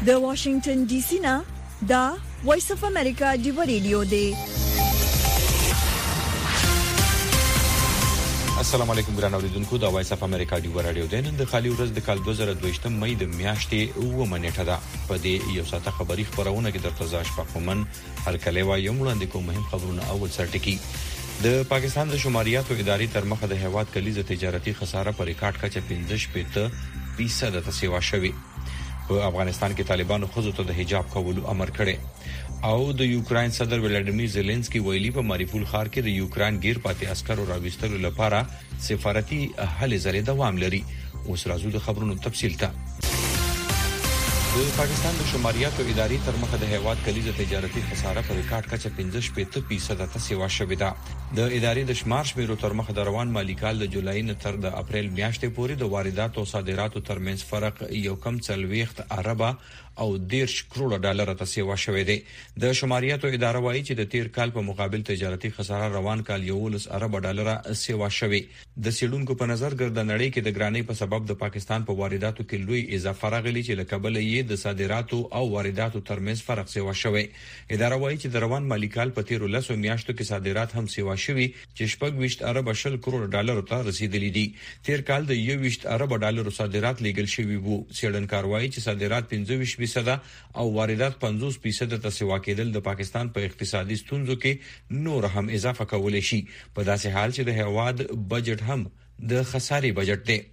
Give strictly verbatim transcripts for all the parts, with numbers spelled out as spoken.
د واشنگټن ډي سي نه دا وایس اف امریکا دی رادیو دی. السلام علیکم ګران اوریدونکو، دا وایس اف امریکا دی رادیو دی. نن د خالي ورځ د کال دوه زره دوه مې د میاشتې اوه نیټه ده. په دې یو ساعته خبری خبرونه کې درته زاش پخومن هر کله وایي وړاندې کوم مهم خبرونه. اول سرټکی د پاکستان د شماریاتو ادارې تر مخه د هیواد کلیزه تجارتي خساره پر ریکارډ کچه پنځه فیصد فیصد ته سیوا شوی. په افغانستان کې طالبانو خزو ته د حجاب کولو امر کړی او د یوکرين صدر ولادیمیر زيلنسکي ویلي په ماریپول ښار کې د یوکرين غیر پاتې عسکرو راوستلو لپاره سفارتي هلې ځلې دوام لري. اوس راځو د خبرونو تفصیل ته. د پاکستان د شماریاتو ادارې تر مخه د هیواد کلیزه تجارتي خساره پر ریکارډ کچه پنځه فیصد فیصد ته سیوا شوې ده. د ادارې د شمار شمیرو تر مخه د روان مالی کال د جولای نه تر د اپریل میاشتې پورې د واردات او صادراتو ترمنځ فرق یو کم څلويخت اربه او دیرش کروڑ ډالر ته سیوا شوې ده. د شماریاتو اداره وایي چې د تیر کال په مقابل تجارتي خساره روان کال یولس اربه ډالر سیوا شوې. د سیډونکو په نظر ګرد نړۍ کې د ګرانۍ په سبب د پاکستان په وارداتو کې لوی اضافه راغلي چې لکبل یې د صادراتو او وارداتو ترمنځ فرق سیوا شوې. اداره وایي چې د روان مالی کال په تیر لسو میاشتو کې صادرات هم سیوا شوي چې شپږ ویشت اربه شل کروڑ ډالر ته رسیدلي دي. تیر کال د یو ویشت اربه ډالر صادرات لیږل شوي وو. سیډنکار وایي چې صادرات پنځه ویشت فیصد او واردات پنځوس فیصد ته سیوا کېدل د پاکستان په اقتصادي ستونزو کې نور هم اضافه کولای شي، په داسې حال چې د هیواد بجټ هم د خساري بجټ دی.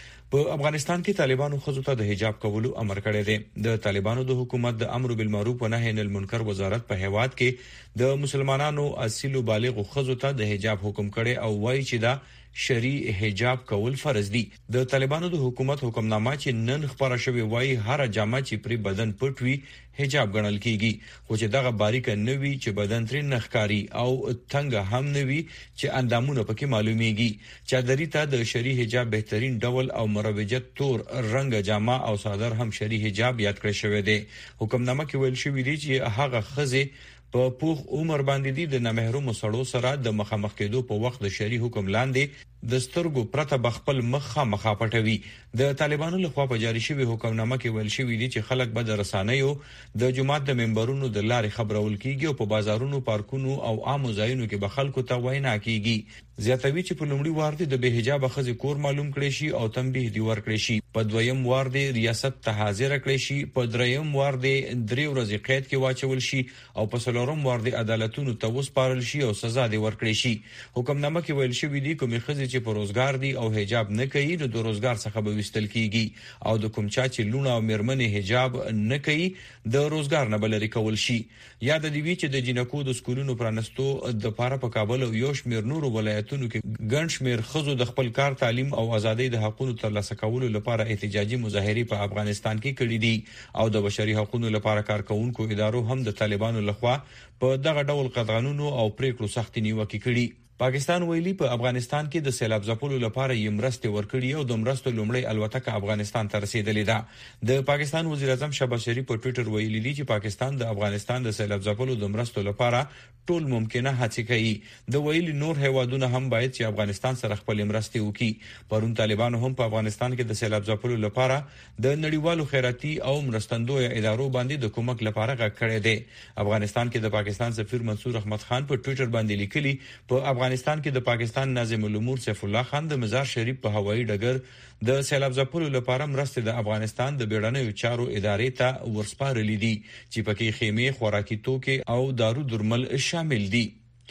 په افغانستان کې طالبانو خزو ته د حجاب کولو امر کړی دی. د طالبانو د حکومت د امر بالمعروف و نهی عن المنکر وزارت په هیواد کې د مسلمانانو اصیل بالغ خزو ته د حجاب حکم کړي او وایي چې دا شرعي حجاب کول فرض دي. د طالبانو د حکومت حکمنامه چې نن خبره شوی وایي هر جامه چې پر بدن پټوي حجاب ګڼل کیږي، خو چې دغه باریک نه وي چې بدن ترې نخکاری او څنګه هم نه وي چې اندامونه پکې معلومیږي. چادرې ته د شرعي حجاب بهترین ډول او مروجت تور رنگ جامه او صادر هم شرعي حجاب یاد کړی شوی دی. حکمنامه کې ویل شوی دی چې هغه خزه په پوخ عمر باندې دي د نامحرم سړو سره د مخامخ کېدو په وخت د شرعي حکم لاندې د سترګو پرته بخپل مخه مخه پټوي. د طالبانو لخوا په جاری شوی حکمنامه کې ویل شوی دی چې خلک به د رسانیو د جماعت د ممبرونو د لارې خبرول کیږي او په بازارونو، پارکونو او عامو ځایونو کې به خلکو ته وینا کیږي. زیاتوي چې په لومړي وار د به حجاب خزي کور معلوم کړي شي او تنبیه دی ور کړی شي. په دویم وار د ریاست ته حاضر کړي شي. په دریم وار د درې ورځې قید کې واچول شي او په څلورم وار د عدالتونو ته وسپارل شي او سزا دی ور کړی شي. حکمنامه کې ویل شوی دی کومې خزي چې په روزګار دي او حجاب نه کوي نو د روزګار څخه به وستل کیږي او د کوم چا چې لونه او مرمنې حجاب نه کوي د روزګار نه بلری کول شي. یاد دی وی چې د جنکو د سکولونو پرانستو د پاره په کابل او یو شمیر نورو ولایتونو کې ګڼ شمیر خزو د خپل کار، تعلیم او ازادۍ د حقوقو ترلاسه کولو لپاره احتجاجي مظاهرې په افغانستان کې کړې دي او د بشري حقوقو لپاره کارکونکو ادارو هم د طالبانو لخوا په دغه ډول قطعنونو او پریکړو سخت نیوکه کړې. پاکستان ویلي په افغانستان کې د سیلاب ځپلو لپاره یې مرستې ورکړي او د مرستو لومړی الوتکه افغانستان ته رسیدلې ده. د پاکستان وزیر اعظم شهباز شریف په ټوئیټر ویلي دی چې پاکستان د افغانستان د سیلاب ځپلو د مرستو لپاره ټول ممکنه هڅې کوي. د ویلي نور هیوادونه هم باید چې افغانستان سره خپل مرستې وکړي. پرون طالبانو هم په افغانستان کې د سیلاب ځپلو لپاره د نړیوالو خیراتي او مرستندوی ادارو باندې د کومک لپاره غږ کړی دی. افغانستان کې د پاکستان سفیر منصور احمد خان په ټوئیټر باندې لیکلي په افغانستان کې د پاکستان ناظم الامور سیف الله خان د مزار شریف په هوایي ډګر د سیلاب ځپلو لپاره مرستې د افغانستان د بیړنیو چارو ادارې ته ورسپارلې دي چې پکې خیمه، خوراکي توکي او دارو درمل شامل دي.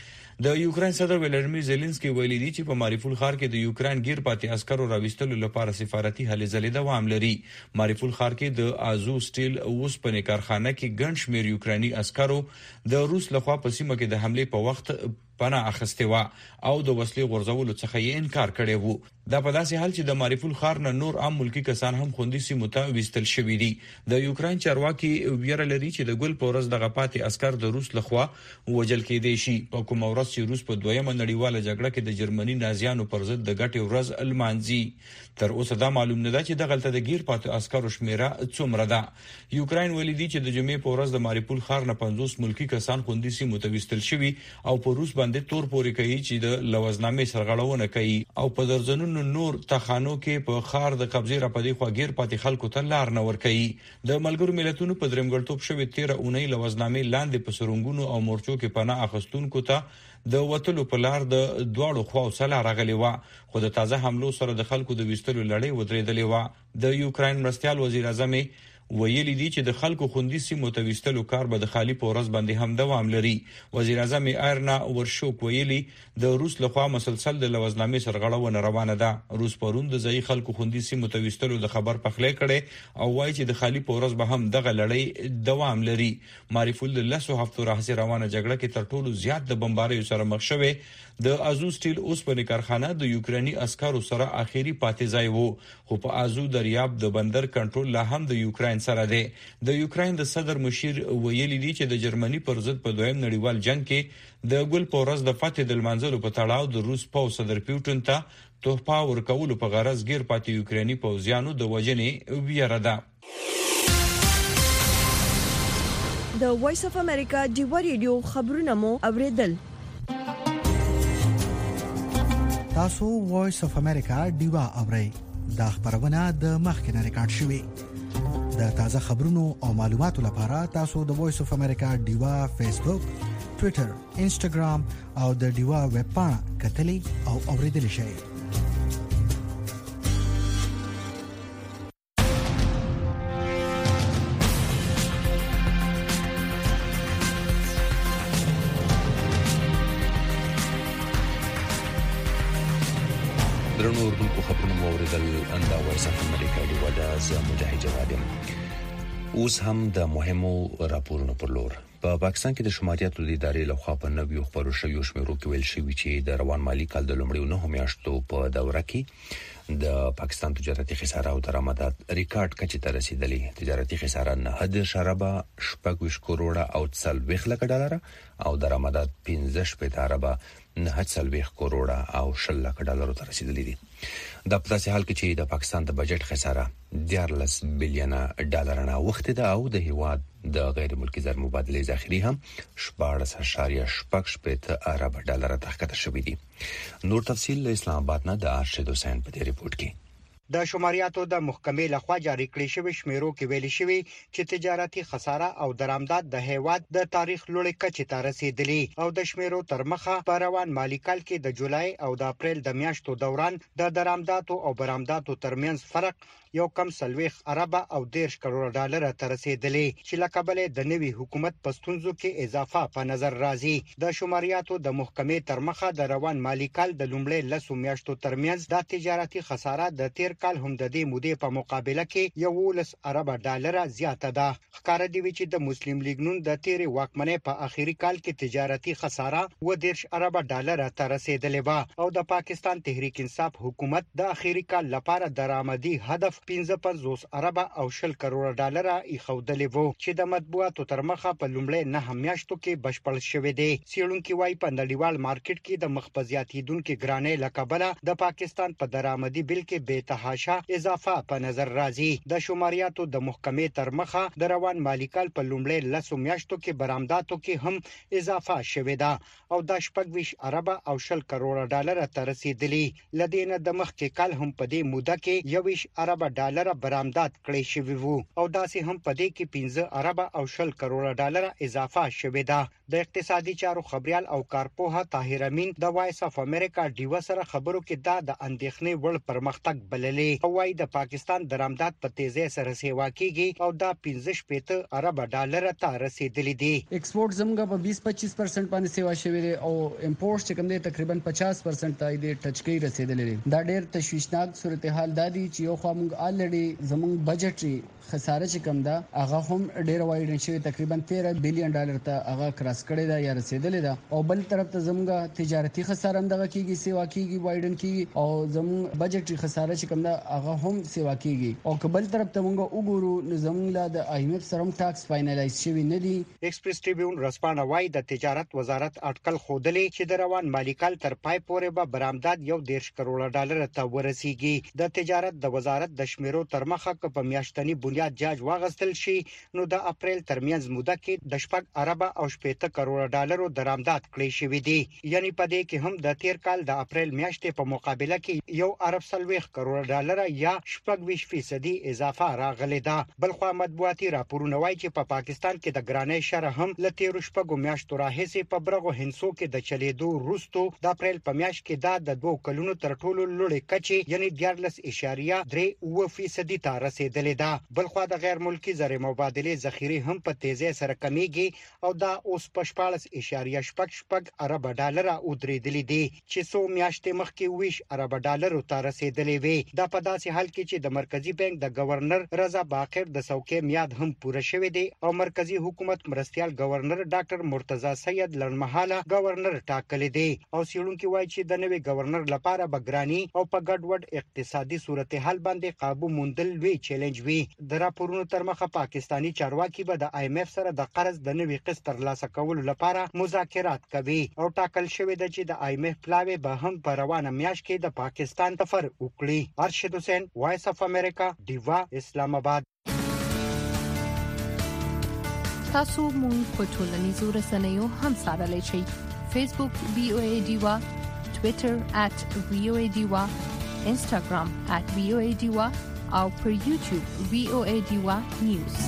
د یوکرين صدر ولادیمیر زيلنسکي ویلي دی چې په ماریپول ښار کې د یوکرين غیر پاتې عسکرو راوستلو لپاره سفارتي هلې ځلې دوام لري. ماریپول ښار کې د ازو سټیل اوسپنې کارخانه کې ګڼ شمیر یوکراني عسکرو د روس لخوا په سیمه کې د حمله په وخت پناه اخیستې و او د وسلې غورځولو څخه یې انکار کړی وو. دا په داسې حال چې د ماریپول ښار نه نور عام ملکی کسان هم خوندي سیمو ته وستل شوي دي. د یوکرين چارواکي ویره لري چې د ګل پورز دغه پاتې عسكر د روس لخوا وجل کېدي شي. په کوم ورځ چې روس په دویمه نړیواله جګړه کې د جرمني نازیانو پر ضد د ګټې ورځ المانځي. تر اوسه دا معلوم نه ده چې دغه د غیر پاتې عسكرو شمیره څومره ده. یوکرين ولې دي چې د جمعې په ورځ د ماریپول ښار نه پنځوس ملکی کسان خوندي سیمو ته وستل شوي او په روس باندې تور پوري کوي چې د لوزنامې سرغړونه کوي او په درځنونو نور تخانو کې په خار د قبضې را پدې خواګیر پاتې خلکو ته لار نه ور کوي. د ملګرو ملتونو په درېمګړتوب شوی تیره اونۍ لوزنامې لاندې په سرونګونو او مورچو کې پناه اخستونکو ته د وټلو په لار د دواړو خواو سره راغلي و، خو د تازه حملو سره د خلکو د وستلو لړۍ ودرېدلې و. د یوکرين مرستيال وزیر اعظم ویلي دي چې د خلکو خوندي سیمو ته وستلو کار به د خالی پورز باندې هم دوام لري. وزیر اعظم ایرنا ورشوک ویلي د روس لخوا مسلسل د لوزنامې سرغړونه روانه ده. روس پرون د ځای خلکو خوندي سیمو ته وستلو د خبر پخلی کړي او وایي چې د خالی پورز به هم دغه لړۍ دوام لري. معرفول د لسو هفتو راهیسې روانه جګړه کې تر ټولو زیات د بمباریو سره مخ شوه. د ازو سټیل اوسپنې کارخانه د یوکرینی عسکرو سره اخیری پاتې ځای وو، خو په ازو دریاب د بندر کنټرول لا هم د یوکرين سره دی. د یوکرين د صدر مشیر ویلي دی چې د جرمني پر ضد په دویم نړیوال جنگ کې د ګل پورز د فتح د منځلو په تړاو د روس پاو صدر پیوټن ته تحفه ورکولو په غرض غیر پاتې یوکرینی پوځیانو د وجنې ویره ده. د وایس اف امریکا دیوا ریډیو خبرونه مو اوریدل. تاسو وایس اف امریکا دیوا اورئ. دا خبرونه د مخکنه ریکارډ شوې. د تازه خبرونو او معلوماتو لپاره تاسو د وایس اف امریکا دیوا فیسبوک، ټوئیټر، انسټاګرام او د دیوا ویب پاڼه کتلې او اوریدل شئ. درنو اردوونکو خبرونه مو اوریدل. اندا وایس اف امریکا دی ودا ز مجاهد جوادم. اوس هم د مهمو راپورونو پر لور. په پاکستان کې د شماریاتو د ادارې لخوا په نویو خبرو شویو شمیرو کې ویل شوی چې د روان مالی کال د لومړیو نه میاشتو په دوره کې د پاکستان تجارتي خساره او درآمدات ریکارډ کچې ته رسیدلې. تجارتي خساره نه د شرابه شپږ کروڑه او څلوېښت لک ډالر او درآمدات پنځه شپږ اربه نه څلوېښت کروڑه او شل لک ډالر ته رسیدلې دي. د په داسې حال کې چې د پاکستان د بجټ خساره دیارلس بلین ډالر نه وخت ده او د هیواد د غیر ملکی زر مبادله ذخیره هم شپږ اشاریه شپږ شپږ ارب ډالر ته ښکته شوې دي. نور تفصیل له اسلام آباد نه د ارشد حسین په دې ریپورت کې. د شماریاتو د محکمې لخوا جاری کړی شوی شمیرو کې ویل شوی چې تجارتي خساره او درآمدات د هیواد د تاریخ لوړ کچې ته رسیدلي او د شمیرو تر مخه په روان مالی کال کې د جولای او د اپریل د میاشتو دوران د درآمداتو او برآمداتو ترمنځ فرق یو کم سلويخ اربه او دیرش کروڑ ډالر ته رسیدلی چې لکبل د نوي حکومت پستونزو کې اضافه په نظر راځي. د شماریاتو د محکمې تر مخه د روان مالی کال د لومړي لسو میاشتو ترمنځ د تجارتي خساره د تیر کال هم د دې مودې په مقابله کې یولس اربه ډالر زیاته ده. ښکار دی چې د مسلم لیگ نون د تیر واکمنۍ په اخیری کال کې تجارتي خساره و دیرش اربه ډالر ته رسیدلې و او د پاکستان تحریک انصاف حکومت د اخیری کال لپاره درآمدي هدف پنځه پنځوس اربه او شل کروڑ ډالر ایښودلې وو چې د مطبوعاتو تر مخه په لومړی نه میاشتو کې بشپړ شوې دي. سیړونکو وايي په نړیوال مارکیټ کې د مخبزیاتیدونکو ګرانۍ لکبله د پاکستان په درآمدي بل کې بے تحاشا اضافه په نظر راځي. د شماریاتو د محکمې تر مخه د روان مالی کال په لومړی لسو میاشتو کې برآمداتو کې هم اضافه شوې ده او د شپږ ویشت اربه او شل کروڑ ډالر ته رسیدلی. لدینه د مخکې کال هم په دې موده کې یویش اربه ډالر برآمدات کړی شوی وو او داسې هم په دې کې پنځه اربه او شل کروڑ ډالر اضافه شوی ده. د اقتصادي چارو خبريال او کارپوه طاهر امین د وایس اف امریکا ډیو سره خبرو کې دا د اندېښنې وړ پرمختګ بللې او وايي د پاکستان درآمدات په تیزی سره سیوا کیږي او دا پنځه شپږ اربه ډالر ته رسیدلې دي. ایکسپورټ زموږ په بیس پچیس پرسنټ باندې سیوا شوی دی او امپورټ چې کوم دی تقریبا پچاس پرسنټ ته دی ټچکی رسیدلې دي. دا ډېر تشویشناک صورتحال دا دی چې یو خو موږ الریډي زموږ بجټ خساره چې کم ده هغه هم ډېر وایډ شوی تقریبا تیرہ بلین ډالر ته هغه کراس کړی دا یا رسیدلې ده او بل طرف ته زموږ تجارتي خساره هم دغه کیږي سیوا کیږي وایډن کیږي او زموږ بجټ خساره چې کم ده هغه هم سیوا کیږي او کبل طرف ته موږ وګورو زموږ لا د آی ایم ایف سره ټاکس فاینلایز شوی نه دی. ایکسپریس ټریبیون رسپانه وايي د تجارت وزارت اټکل خودلې چې د روان مالی کال تر پای پورې به برآمدات یو دیرش کروڑ ډالر ته ورسیږي. د تجارت د وزارت د شمیرو تر مخه په میاشتنی بنیاد جاج واغستل شي نو د اپریل ترمنځ موده کې د شپږ اربه او شپږ اته کروڑ ډالرو درآمدات کړی شوی دی. یعنی په دې کې هم د تیر کال د اپریل میاشتې په مقابله کې یو ارب سلويخ کروڑ ډالر یا شپږ ویشت فیصدي اضافه راغلی ده. بلخو مطبوعاتي راپورونه وایي چې په پاکستان کې د ګرانۍ شرح هم ل تیر شپږو میاشتو راهیسې په برغو هنسو کې د چلیدو وروسته د اپریل په میاشت کې دا د دوه کلونو تر ټولو لوړې کچې یعنی دیارلس اشاریه درې اوه فیصدي ته رسیدلې ده. بلخو د غیر ملکی زر مبادله ذخیره هم په تیزی سره کمیږي او دا اوس په شپږ اشاریه شپږ شپږ ارب ډالر ودرېدلې دي چې څو میاشتې مخکې ویش ارب ډالر ته رسیدلې وي. دا په داسې حال کې چې د مرکزی بانک د گورنر رضا باقر د څوکۍ میاد هم پوره شوې دي او مرکزی حکومت مرستيال گورنر ډاکټر مرتضی سید لړمحاله گورنر ټاکل دي او سیړونکو وایي چې د نوي گورنر لپاره بګرانی او په ګډوډ اقتصادي صورتحال باندې قابو موندل وی چیلنج وی. د راپورونو تر مخه پاکستانی چارواکي به د آی ایم ایف سره د قرض د نوي قسط ترلاسه کولو لپاره مذاکرات کوي او ټاکل شوی دی چې د آی ایم ایف پلاوی به هم په روانه میاشت کې د پاکستان سفر وکړي. ارشد حسین، وایس اف امریکا، ډیوا، اسلام آباد. تاسو مونږ په ټولنیزو رسنیو هم سره شئ. فیسبوک وی او ای ډیوا، ټوئیټر ات وی او ای ډیوا، انسټاګرام ات وی او ای ډیوا او پر یوټیوب وی او ای ډیوا نیوز.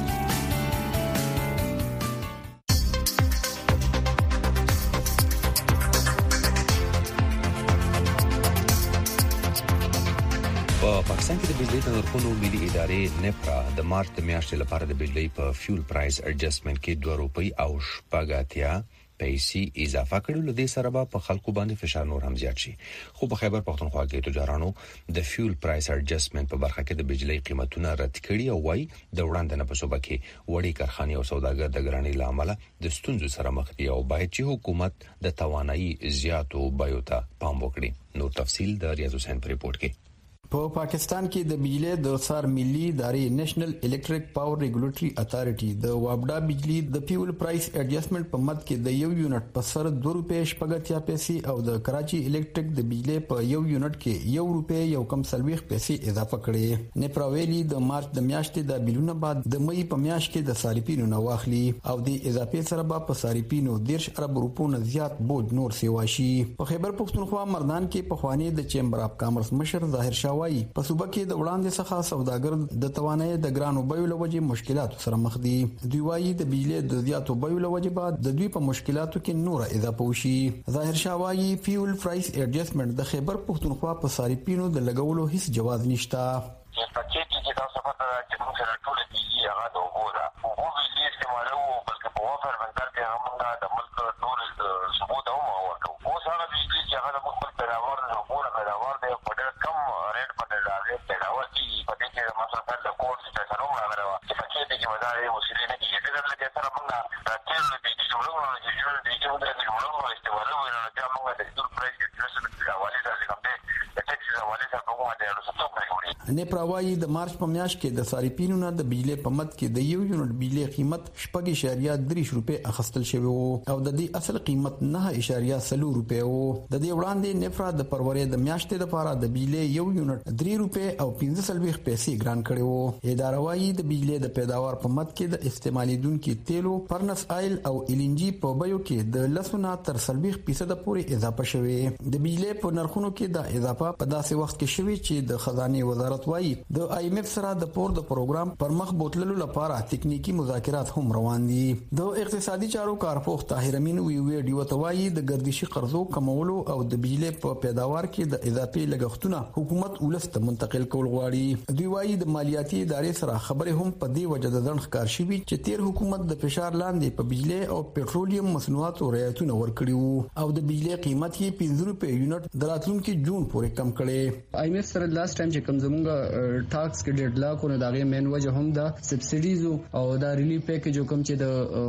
په پاکستان کې د بجلی د نرخونو ملي ادارې نپرا د مارچ د میاشتې لپاره د بجلی په فیول پرایس اډجسټمنټ کې دوه روپۍ او شپږ اتیا پیسې اضافه کړو. لدې سره به په خلکو باندې فشار نور هم زیات شي. خو په خیبر پختونخوا کې تجارانو د فیول پرایس اډجسټمنټ په برخه کې د بجلی قیمتونه رد کړي او وايي د وړاندې نه په صوبه کې وړي کارخانې او سوداګر د ګرانۍ لامل د ستونزو سره مخ دي او باید چې حکومت د توانایي زیاتو بیو ته پام وکړي. نور تفصیل د ریاض حسین په ریپورت کې. په پاکستان کې د بجلی د سار ملي ادارې نېشنل الکتریک پاور ریګولیټري اتارټي د وابډا بجلی د فیول پرایس اډجسټمنټ په مد کې د یو یونټ په سر دوه روپۍ شپږ پیسې او د کراچي الکتریک د بجلی په یو یونټ کې یو روپۍ یو کم سلويخ پیسې اضافه کړې. نپراویلی د مارچ د میاشتې د بلونه بعد د مې په میاشت کې د صارفینو نه واخلي او د اضافه سره به په صارفینو دیرش ارب روپو نه زیات بوج نور سیوا شي. په خیبر پختونخوا مردان کې په خوانی د چیمبر اف کامرس مشر ظاهر شاه وايي په صوبه کې د وړاندې څخه سوداګر د توانایي د ګرانو بیو لوجې مشکلاتو سره مخ دي. دوی وايي د بجلی د زیاتو بیو لوجې بعد د دوی په مشکلاتو کې نور اضافه وشي. ظاهر شاه وايي فیول پرایس اډجسټمنټ د خیبر پختونخوا په صارفینو د لګولو هیڅ جواز نشته. په کې چې تاسو پته چې موږ سره ټول بجلی هغه د اوبو ده اوبو بجلی استعمالو بلکې په وفر بندر کې هم د ملک نور ثبوت هم ورکو. اوس هغه بجلی چې هغه د خپل پیداوار د اوبو پیداوار د په ډېر کم ریټ باندې راغی پیداوار کی په دې کې مثلا د کوټ چې څنګه راغلی و چې په کې د مداري وسیلې نه کېږي د دې سره موږ راځي د دې جوړولو چې جوړ دي چې د جوړولو استعمالو ورنه چې موږ د ټول پرایس اډجسټمنټ د حواله سره کوم د ټیکس حواله سره کومه د رسوب کوي. نپراوی د مارچ په میاشت کې د صارفینو نه د بجلی په مد کې د یو یونټ بجلی قیمت شپږ اشاریه درې روپۍ اخیستل شوی او د دې اصل قیمت نه اشاریه سلو روپۍ او د دې وړاندې نفرا د پرورې د میاشتې لپاره د بجلی یو یونټ درې روپۍ او پنځه سلويخ پیسې ګران کړي وو. اداره وايي د بجلی د پیداوار په مد کې د استعمالیدونکو تیلو فرنس آیل او ال ان جی په بیو کې د لسونه تر سلويخ فیصد پورې اضافه شوی. د بجلی په نرخونو کې د اضافه په داسې وخت کې شوی چې د خزانه وزارت وايي د آی ایم ایف سره د پور د پروګرام پر مخ بوتللو لپاره تکنیکی مذاکرات هم روان دي. د اقتصادي چارو کارپوه طاهر امین وی وی ډیو توای د ګردشي قرضو کمولو او د بجلی په پیداوار کې د اضافي لګښتونو حکومت ولست منتقل کول غواړي. دوی وايي د مالیاتي ادارې سره خبره هم په دې وجه د ځنډ ښکار شوی چې تیر حکومت د فشار لاندې په بجلی او پټرولیم مصنوعاتو رعایتونه ورکړي او د بجلی قیمت یې پنځه روپۍ یونټ د راتلونکي جون پورې کم کړي. آی ایم ایف سره لاست ټایم چې کم زمونږ ټاکس کې ډېر لاکو نه دغه مین وجه هم د سبسایډیز او د ریلیف پیکیج کوم چې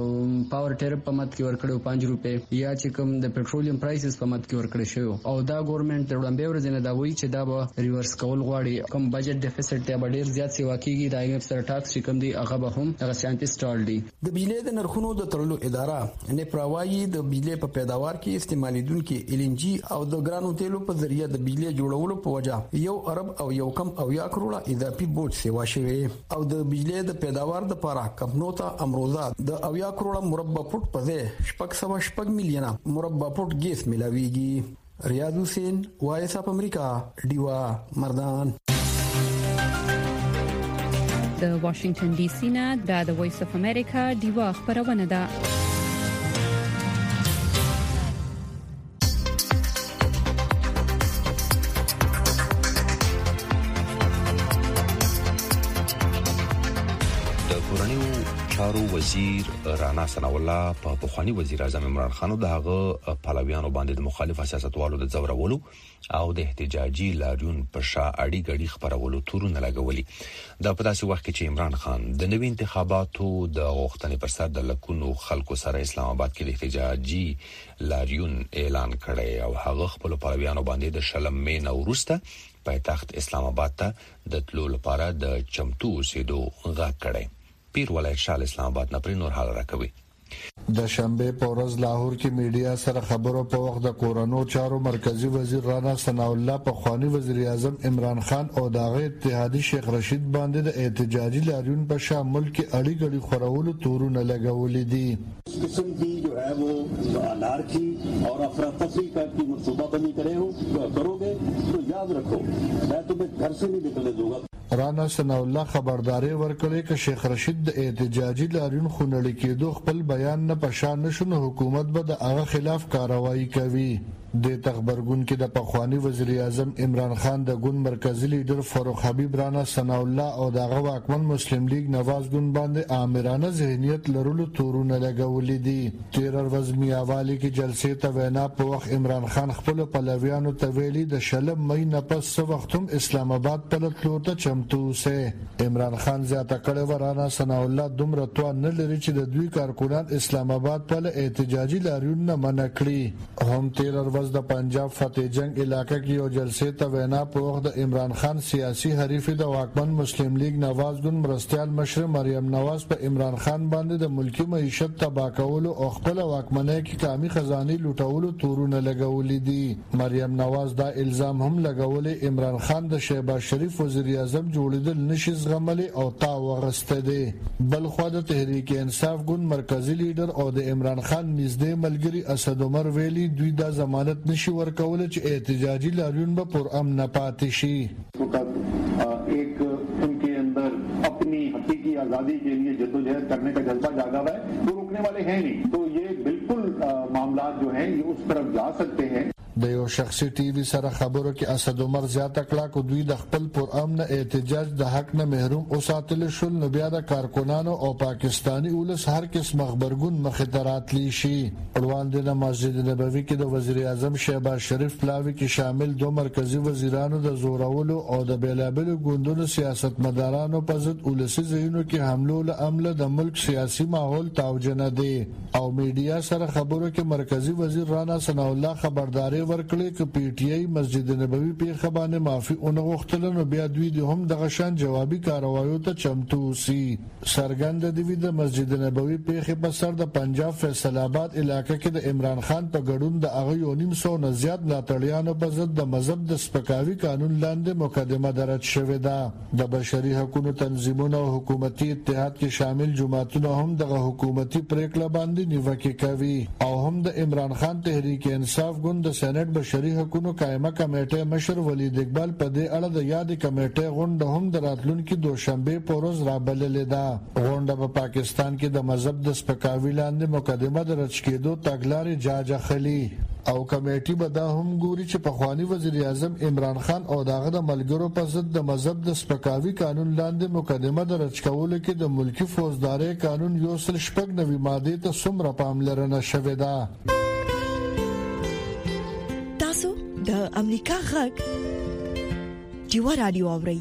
د پاور ټیرف په مت کې ورکړو پنځه روپۍ یا چې کوم د پټرولیم پرایسز په مت کې ورکړی شو او دا ګورنمنت د وړاندې ورځې نه دا وایي چې دا به ریورس کول غواړي. کوم بجټ ډیفیسټ ته به ډېر زیات سیوا کیږي. د آی ایم ایف سره ټاکس چې کوم دی هغه به هم هغه سانتي سټال دی. د بجلی د نرخونو د تړلو اداره نپراوی د بجلی په پیداوار کې استعمالیدونکو ال ان جی او د ګرانو تیلو په ذریعہ د بجلی جوړولو په وجه یو ارب او یو کم اویا کروڑه اضافي بوج سیوا شوی او د بجلی د پیداوار د لپاره کمپنو ته امروزه د اویا کروڑه مربع فوټ په ځای شپږ سوه شپږ میلیونه مربع فوټ ګیس ملاويږي. ریاض حسین وایس اپ امریکا دیوا مردان. د واشنگټن ډي سي نه د وایس اف امریکا دیوا خبرونه ده. چارو وزیر رانا ثناء الله په پخوانی وزیر اعظم عمران خان او دغه پهلویانو باندې د مخالف سیاستوالو د ځورولو او د احتجاجي لاریون په شا اړي غړي خبرولو تورونه لګولي. د په داسې وخت کې چې عمران خان د نوي انتخاباتو د غوښتنې پر سر د لکونو خلکو سره اسلام آباد کې د احتجاجي لاریون اعلان کړی او هغه خپل پهلویانو باندې د شلم مې نوروسته پایتخت اسلام آباد ته د تلو لپاره د چمتو اوسېدو غږ کړی. پیر ولایت شال اسلام آباد نه پر نور حال راکوي. د شنبه په ورځ لاهور کې میډیا سره خبرو په وخت د کورونو چارو مرکزی وزیر رانا ثناء الله په خوانی وزیر اعظم عمران خان او دغه اتحادی شیخ رشید باندې د احتجاجي لاریون په شامل کې اړي غړي خورولو تورونه لګولې دي. قسم کی جو ہے وہ انارکی اور افراتفری کا کی منصوبہ بندی کرے ہو کروगे تو یاد رکھو میں تمہیں گھر سے نہیں نکلنے دوں گا. رانا ثناء الله خبرداري ورکړي چې شیخ رشید د احتجاجي لاریون خونړی کېدو خپل بیان نه پشان نشو حکومت به د هغه خلاف کاروایی کوي. د تخبرګون کې د پخوانی وزیر اعظم عمران خان د ګوند مرکزی لیډر فاروق حبیب رانا ثناء الله او دغه واکمن مسلم لیگ نواز ګوند باندې آمرانه ذهنیت لرلو تورونه لګولې دي. تیرر وزمی حواله کې جلسې ته وینا په وخت عمران خان خپل پلویانو ته ویلي د شلم مې نه پس وختم اسلام آباد په لټلو ته چمتو سه. عمران خان زیاته کړه ورانه ثناء الله دومره توان نه لري چې د دوی کارکونان اسلام آباد په احتجاجي لاریون نه منع کړي. هم تیرر د پنجاب فتح جنگ علاقې کې یو جلسې ته وینا په وخت د عمران خان سیاسي حریف د واکمن مسلم لیگ نواز ګوند مرستيال مشر مریم نواز په عمران خان باندې د ملکی معیشت تباہ کولو او خپل واکمنۍ کې کامي خزاني لوټولو تورونه لګولې دي. مریم نواز دا الزام هم لګولې عمران خان د شهباز شریف وزیر اعظم جوړیدل نشي زغملي او تا وغسته دي. بل خو د تحریک انصاف ګوند مرکزی لیډر او د عمران خان نږدې ملګری اسد عمر ویلي دوی دا ضمانت نشي ورکول چې احتجاجی لاریون به پر امن پاتې شي. ایک ان کے اندر اپنی حقیقی آزادی کے لیے جدوجہد کرنے کا جذبہ جاگا ہوا ہے وہ رکنے والے ہیں نہیں. تو یہ بالکل معاملات جو ہیں یہ اس طرف جا سکتے ہیں. د یو شخصي ټي وي سره خبرو کې اسد عمر زیاته کړه کو دوی د خپل پر امن احتجاج د حق نه محروم او ساتل شول نو بیا د کارکونانو او پاکستانی اولس هر کس مخبرګون مخدرات لی شي. روان دي د مسجد نبوي کې د وزیر اعظم شهباز شریف پلاوی کې شامل دو مرکزی وزیرانو د زورولو او د بیلابل ګوندونو سیاستمدارانو په ضد اولسي ځایونو کې حملو له عمله د ملک سیاسي ماحول تاوجنه دي. او میډیا سره خبرو کې مرکزی وزیر رانا ثناء الله خبرداري ورکړي چې پی ټی آی مسجد نبوي په خبرونه معافي اونغه وختل نو بیا دوی د هم دغه شان جوابي کاروایو ته چمتو سي. سرګند دی د مسجد نبوي په په سر د پنجاب فیصل آباد علاقې کې د عمران خان په ګډون د هغه یو نیم سو نه زیات ملاتړیانو په ضد د مذهب د سپکاوي قانون لاندې مقدمه درج شوې ده. د بشري حقوقو تنظیمونو او حکومتي اتحاد کې شامل جماعتونو هم دغه حکومتي پریکړه باندې نیوکه کوي او هم د عمران خان تحریک انصاف ګوند د سېنات بشري حقوقو قائمه کمیټه مشر ولید اقبال په دې اړه د یاد کمیټه غونډه هم د راتلونکو دوشنبه په ورځ رابللې ده. غونډه په پاکستان کې د مذهب د سپکاوي لاندې مقدمه درج کېدو تګلارې جاج اخلي او کمیټه به دا هم ګوري چې په خوانی وزیر اعظم عمران خان او داغه د ملګرو په ضد د مذهب د سپکاوي قانون لاندې مقدمه درج کولو کې د ملکی فوجداري قانون یو سل شپږ نوي ماده ته څومره پاملرنه شوې ده. د امریکا غږ دیوا رادیو اوري.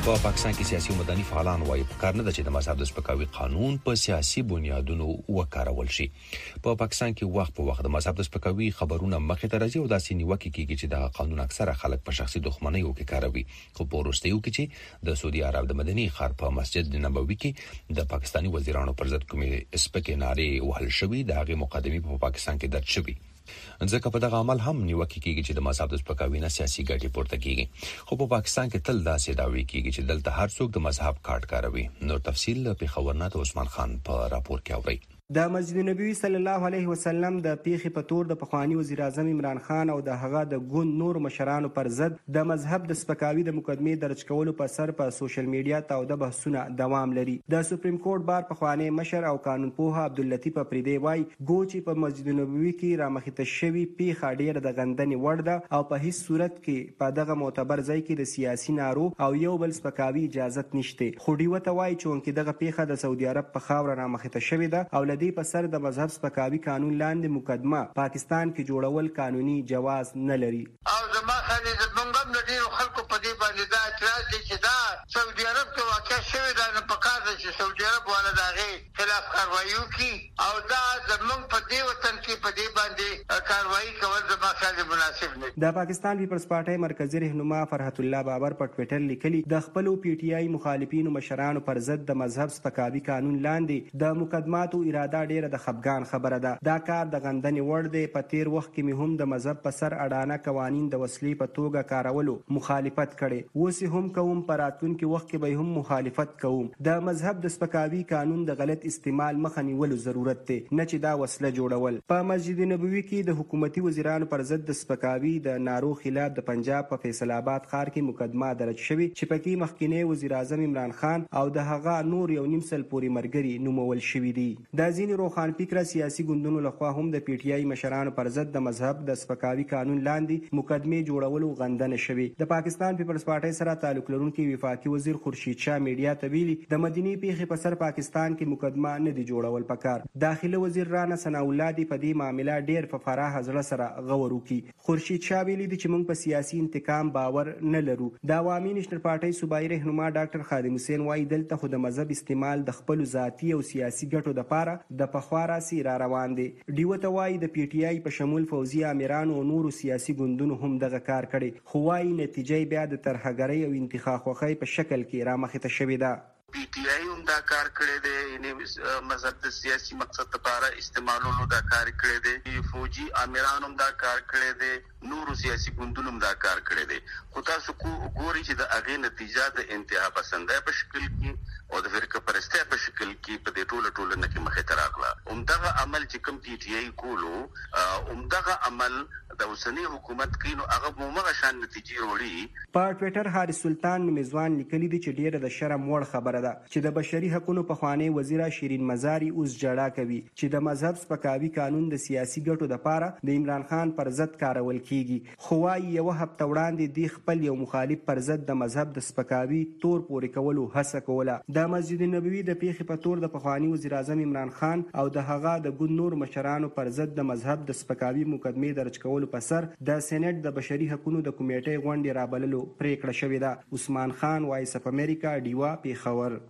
په پاکستان کې سیاسي او مدني فعالان وايي په کار نه ده چې د مذهب د سپکاوي قانون په سیاسي بنیادونو وکارول شي. په پاکستان کې وخت په وخت د مذهب د سپکاوي خبرونه مخې ته راځي او داسې نیوکه کیږي چې د قانون اکثره خلک په شخصي دښمنیو کې کاروي. خو په وروستیو کې چې د سعودي عرب د مدني ښار په مسجد نبوي کې د پاکستاني وزیرانو پر ضد کومې سپکې نارې وهل شوې د هغې مقدمې په پاکستان کې درج شوې. ځکه په دغه عمل هم نیوکه کیږي چې د مذهب د سپکاوي نه سیاسي ګټې پورته کیږي. خو په پاکستان کې تل داسې دعوی کیږي چې دلته هر څوک د مذهب کارت کاروي. نور تفصیل په خبرنامه د عثمان خان په راپور کې اورئ. د مسجد نبوي صلی الله علیه وسلم د پیښې په تور د پخوانی وزیر اعظم عمران خان او د هغه د ګوند نور مشرانو پر ضد د مذهب د سپکاوي د مقدمې درج کولو په سر په سوشل میډیا تاوده بحثونه دوام لري. د سپریم کورټ بار پخوانی مشر او قانون پوه عبداللطیف پریدي وای ګوچې په مسجد نبوي کې رامخته شوی پیښه ډیره د غندنې وړ ده او په هیڅ صورت کې په دغه معتبر ځای کې د سیاسي نارو او یو بل سپکاوي اجازه نشته. خو ډیوه ته وای چې دغه پیښه د سعودي عرب په خاور رامخته شوی ده او لدی په سر د مذهب سپکاوي قانون لاندې مقدمه پاکستان کې جوړول قانوني جواز نه لري. او زما خالي د بنګم د ډیرو خلکو په دې باندې دا اعتراض دي چې دا سعودي عرب کې واقع شوی دا نه پکار دي چې سعودي عرب والا دغه خلاف کاروایی وکړي او دا زمونږ په دې وطن کې په دې باندې کاروایی کول زما خالي مناسب نه. د پاکستان پیپلز پارټي مرکزی رهنما فرحت الله بابر په ټوئیټر لیکلي د خپل پی ټی آی مخالفینو مشرانو پر ضد د مذهب سپکاوي قانون لاندې د مقدماتو اراده ډیره د خفګان خبره ده. دا کار د غندنې وړ دی. په تیر وخت کې مې هم د مذهب په سر اډانه قوانین د وسلې په توګه کارولو مخالفت کړي. اوس هم کوم په راتلونکي وخت کې به هم مخالفت کوم. د مذهب د سپکاوي قانون د غلط استعمال مخه نیولو ضرورت دی نه چې دا وسله جوړول. په مسجد نبوي کې د حکومتي وزیرانو پر ضد د سپکاوي د نارو خلاف د پنجاب په فیصل آباد ښار کې مقدمه درج شوې چې پکې مخکینی وزیر اعظم عمران خان او د هغه نور یو نیم سل پورې مرګري نومول شوي دي. د ځینې روخان فکر سیاسي ګوندونو لخوا هم د پی ټی آی مشرانو پر ضد د مذهب د سپکاوي قانون لاندې مقدمه جوړولو غندنه شوې. د پاکستان پیپلز پارټي سره تعلق لرونکي وفاقي وزیر خورشید شاه میډیا ته ویلي د مدني پیښې په سر پاکستان کې مقدمه نه دی جوړول پکار. داخله وزیر رانا ثنا الله دی په دې معاملې ډیر په فراخ ځړه سره غور وکړي. خورشید شاه ویلي چې موږ په سیاسي انتقام باور نه لرو. د عوامي نېشنل پارټي صوبایي رهنما ډاکټر خادم حسین وايي دلته خو د مذهب استعمال د خپل ذاتي او سیاسي ګټو لپاره د پخوارا سی را روان دي. ډیو ته وایي د پی ټی آی په شمول فوزي امیرانو او نورو سیاسي ګوندونو هم دغه کار کړي. خو وايي نتیجه بیا د ترهګرۍ او انتخاب خوخی په شکل کې رامخته شوې ده. پی ټی آی هم دا کار کړی دی. یعنی مذهب د سیاسي مقصد لپاره استعمالولو دا کار کړی دی. فوجي امیران هم دا کار کړی دی. نورو سیاسي ګوندونو هم دا کار کړی دی. خو تاسو ګورئ چې د هغې نتیجه د انتها پسندۍ په شکل کې او د فرقه پرستۍ په شکل کې په دې ټوله ټولنه کې مخې ته راغله. همدغه عمل چې کوم پی ټی آی کولو همدغه عمل د اوسنۍ حکومت کوي نو هغه همغه شان نتیجې وړي. په ټوئیټر حارث سلطان میزوان لیکلي دي چې ډیره د شرم وړ خبره ده چې د بشري حقوقو پخوانی وزیره شیرین مزاری اوس جړه کوي چې د مذهب سپکاوي قانون د سیاسي ګټو لپاره د عمران خان پر ضد کارول کیږي. خو وايي یو هفته وړاندې دی خپل یو مخالف پر ضد د مذهب د سپکاوي تور پورې کولو هڅه کوله. د مسجد نبوي د پیښې په تور د پخوانی وزیر اعظم عمران خان او د هغه د ګوند نور مشرانو پر ضد د مذهب د سپکاوي مقدمه درج کولو په سر د سېنات د بشري حقوقو د کمیټې غونډې رابللو پریکړه شوې ده. عثمان خان وایس اف امریکا ډیوا پیښور.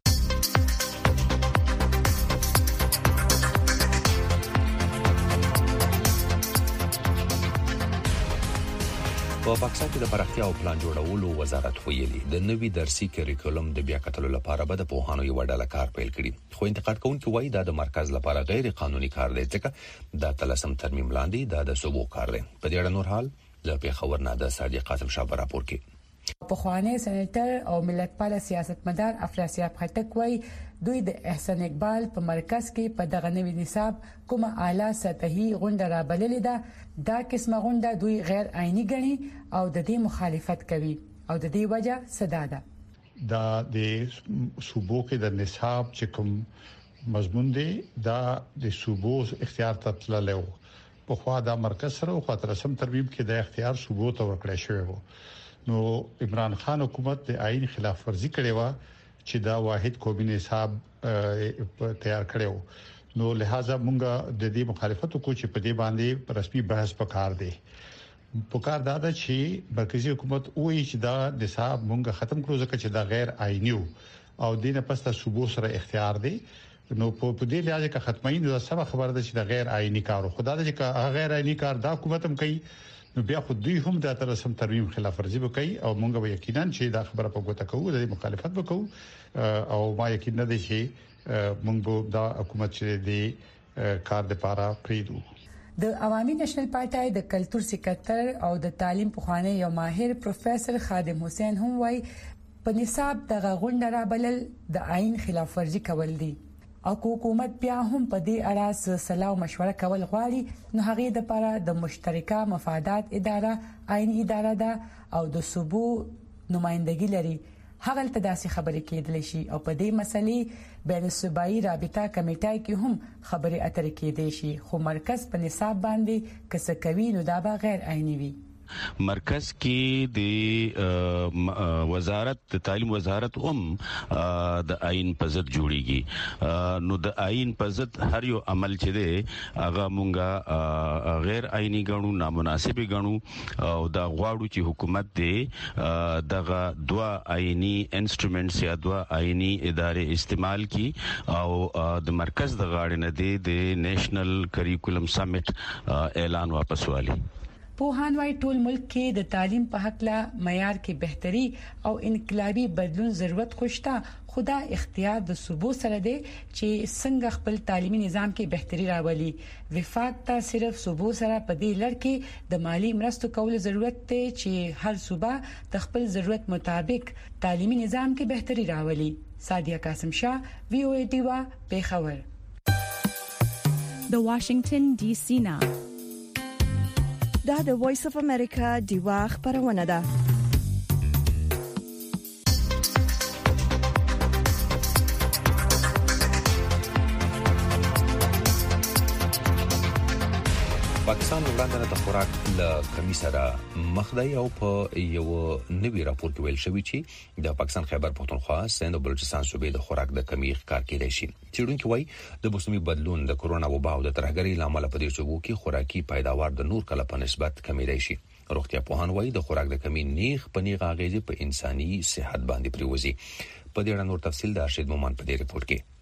په پاکستان کې د پراختیا او پلان جوړولو وزارت ویلي د نوي درسي کریکولم د بیا کتلو لپاره به د پوهانو یو ډله کار پیل کړي. خو انتقاد کوونکي وایي دا د مرکز لپاره غیر قانوني کار دی ځکه دا تلسم ترمیم لاندې دا د صوبو کار دی. په دې اړه نور حال د پیښور نه د صادق قاسم شاه راپور کې. پخوانی سېنیټر او ملتپال سیاستمدار افراسیاب خټک وایي دوی د احسان اقبال په مرکز کې په دغه نوي نصاب کومه اعلی سطحي غونډه را بللې ده. دا قسمه غونډه دوی غیر عیني ګڼي او د دې مخالفت کوي او د دې وجه صدا ده. دا د صوبو کې د نصاب چې کوم مضمون دی دا د صوبو اختیار ته تللی و. په خوا د مرکز سره او خاطر سم ترمیم کې د اختیار صوبو ته ورکړی شوی و. نو عمران خان حکومت د آئین خلاف ورزي کړې و چې دا واحد قومي نصاب تیار کړو. نو لہذا مونږه د دې مخالفت کو چې په دې باندې رسمي بحث وکړ دي. پکار دا ده چې مرکزی حکومت وایي چې دا نصاب مونږه ختم کړو ځکه چې دا غیر آئینی او دینه پسته صوبو سره اختیار دی نو په دې لحاظ کې ختمای نو سم خبره ده چې دا غیر آئینی کار خدا ده چې غیر آئینی کار دا حکومت هم کوي نو بیا خو دوی هم د ترسم ترمیم خلاف ورزي وکړي او مونږ به یقینا چې دا خبره په ګوته کوو د مخالفت وکړو او ما یقین نه دي چې مونږ به دا حکومت چې دی کار د پاره پریدو. د عوامي نېشنل پارټای د کلچر سکرټر او د تعلیم په خوانه یو ماهر پروفیسور خادم حسین هم وایي په نصاب دغه غونډه را بلل د آئین خلاف ورزي کول دي او حکومت بیا هم په دې اړه صلاح او مشوره کول غواړي نو هغه د لپاره د مشترکه مفادات اداره آئینی اداره ده او د صوبو نمائندګي لري هغه ته داسې خبرې کېدل شي او په دې مسلې بین الصوبایي رابطه کمیټه کې هم خبرې اترې کېدې شي خو مرکز په نصاب باندې کڅ کوي نو دا به غیر آئینی وي. مرکز کې د وزارت د تعلیم وزارت هم د آئین په ضد جوړیږي نو د آئین په ضد هر یو عمل چې دی هغه مونږه غیر آئینی ګڼو نامناسب ګڼو او دا غواړو چې حکومت دی دغه دوا آئینی انسټرومنټس یا دوا آئینی ادارې استعمال کی او د مرکز د غاړې نه دی د نېشنل کریکولم سمیټ اعلان واپس والی. پوهان وايي ټول ملک کې د تعلیم په حق لا معیار کې بهتري او انقلابي بدلون ضرورت خوشته خدا اختیار د صوبو سره دی چې څنګه خپل تعلیمي نظام کې بهتري راولي. وفاق ته صرف صوبو سره په دې لړ کې د مالی مرستو کول ضرورت دی چې هر صوبه د خپل ضرورت مطابق تعلیمي نظام کې بهتري راولي. سادیه قاسم شاه وی او ای ډیوا پیښور. د واشنگټن ډي سي نه دا د وایس اف امریکا دیوا خبرونه ده. پاکستان وړاندې د خوراک له کمی سره مخ دی او په یو نوي راپور کې ویل شوی چې د پاکستان خیبر پختونخوا سند او بلوچستان صوبې د خوراک د کمی ښکار کېدای شي. چېرونکو وايي د موسمي بدلون د کورونا وبا او د ترهګرۍ لامل په دې صوبو کې خوراکي پیداوار د نور کله په نسبت کمیدای شي. روغتیا پوهان وايي د خوراک د کمی نیغ په نیغ اغیزې په انساني صحت باندې پریوزي. په دې اړه نور تفصیل د ارشد مومن په دې ریپورت کې.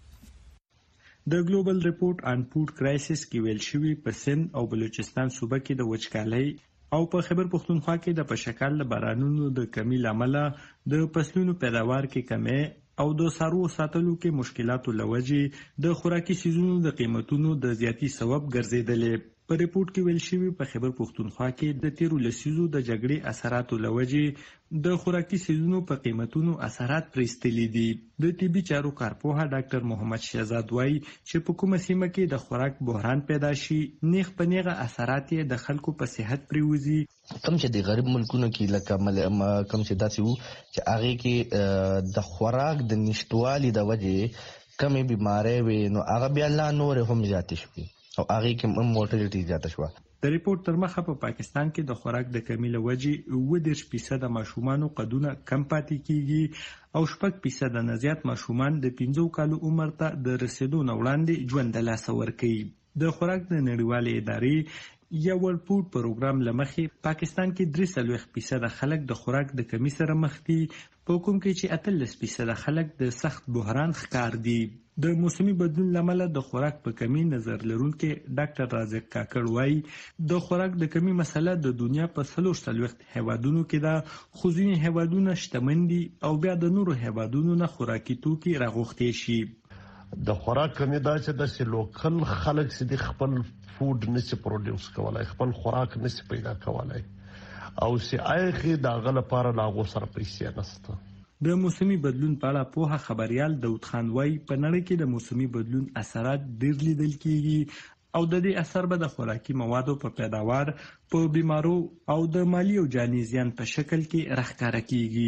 د ګلوبل ریپورت آن فود کرایسس کې ویل شوی په سند او بلوچستان صوبه کې د وچکالۍ او په خیبر پختونخوا کې د پشکال بارانونو د کمی لامل د فصلونو پیداوار کې کمی او د څارویو ساتلو کې مشکلاتو لوجې د خوراکي سیزونو د قیمتونو د زیاتی سبب ګرځیدلې. په ریپورت کې ویل شوی په خیبر پختونخوا کې د تیرو لسیزو د جګړې اثراتو لوجې د خوراکي سیزونو په قیمتونو اثرات پرېستلي دي. د طبي چارو کارپوه ډاکټر محمد شهزاد وایي چې په کومه سیمه کې د خوراک بحران پیدا شي نیغ په نیغه اثرات یې د خلکو په صحت پریوزي. کم چې د غریب ملکونو کې لکه کم چې داسې وو چې هغه کې د خوراک د نشټوالي د وجې کمې بیماری وي نو هغه بیا لا نور هم زیاتې شوې او هغه کې مورټالټي زیاته شوه. د ریپورت تر مخه په پاکستان کې د خوراک د کمی له وجې اووه دېرش فیصد ماشومانو قدونه کم پاتې کیږي او شپږ فیصد نه زیات ماشومان د پنځو کالو عمر ته د رسیدو نه وړاندې ژوند د لاسه ورکوي. د خوراک د نړیوالې ادارې یا ورلد فود پروګرام لمخې پاکستان کې درې څلوېښت فیصد خلک د خوراک د کمی سره مخ دي په کوم کې چې اتلس فیصد خلک د سخت بحران ښکار دي. د موسمي بدلون لامل د خوراک په کمی نظر لرونکي ډاکټر رازق کاکړ وایي د خوراک د کمی مسله د دنیا په څلور څلوېښت هیوادونو کې ده خو ځینې هیوادونه شتمن دي او بیا د نورو هیوادونو نه خوراکي توکي راغوښتي شي. د خوراک کمی دا چې د لوکل خلک چې د خپل فود نشي پروډوس کولای خپل خوراک نشي پیدا کولای او چې آیخي د غل لپاره لاغو سره پیسې نشته. د موسمي بدلون په اړه پوهه خبريال داود خان وایي په نړۍ کې د موسمي بدلون اثرات ډېر لیدل کیږي او د دې اثر به د خوراکي موادو په پیداوار په بیمارو او د مالی او جاني زیان په شکل کې راښکاره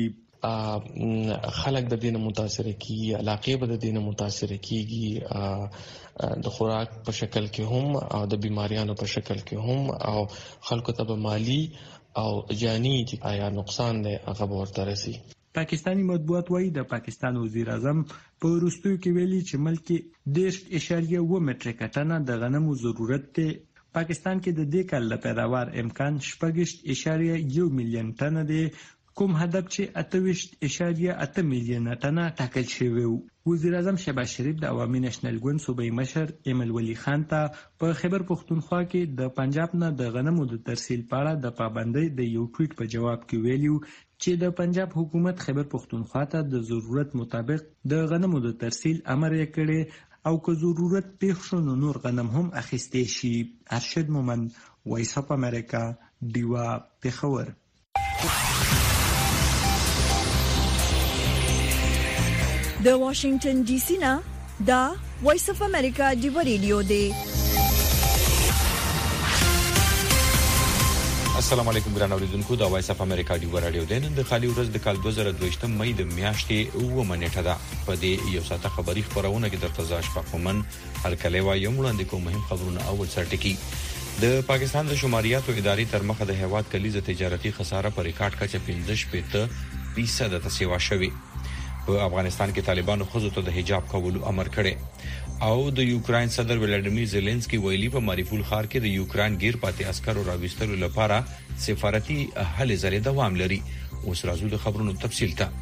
کیږي. خلک د دې نه متاثر کیږي علاقې به د دې نه متاثر کیږي د خوراک په شکل کې هم او د بیماریانو په شکل کې هم او خلکو ته به مالی او جاني آیا نقصان دی هغه ورته رسي. پاکستانی مطبوعات وایي د پاکستان وزیر اعظم په وروستیو کې ویلي چې ملک کې دېرش اعشاریه اووه مټریکه ټنه د غنمو ضرورت دی پاکستان کې د دې کال د پیداوار امکان شپږ اعشاریه یو میلیون ټن دی، کوم هدف چې اته اعشاریه اته میلیون ټنه ټاکل شوی و. وزیر اعظم شهباز شریف د عوامي نېشنل ګوند صوبایي مشر ایمل ولی خان ته په خیبر پښتونخوا کې د پنجاب نه د غنمو د ترسیل په اړه د پابندۍ د یو ټویټ په جواب کې ویلي چې د پنجاب حکومت خیبر پښتونخوا ته د ضرورت مطابق د غنمو د ترسیل امر یې کړی او که ضرورت پیښ شو نو نور غنم هم اخیستې شي. ارشد مومند، وایس اف امریکا، ډیوا، پېښور. د واشنگټن ډي سي نه دا وایس اف امریکا ډیوا ریډیو دی. السلام علیکم ګران اوریدونکو، دا وایس اف امریکا ډیوا رادیو دی. نن د خالي ورځ د کال دوه زره دوه مې د میاشتې اوه منېټه ده. په دې یو ساعته خبري خبرونه کې درته زاش پخومن هرکلی وایم وړاندې کوم مهم خبرونه. اول سرټکی د پاکستان د شماریاتو ادارې تر مخه د هیواد کلیزه تجارتي خساره پر ریکارډ کچه پنځه شپږ فیصد ته سیوا شوی. په افغانستان کې طالبانو خزو ته د حجاب کولو امر کړي او د یوکرين صدر ولادیمیر زيلنسکي ویلي په ماریپول ښار کې د یوکرين غیر پاتې عسکرو راوستلو لپاره سفارتي هلې ځلې دوام لري. اوس راځو د خبرونو تفصیل ته.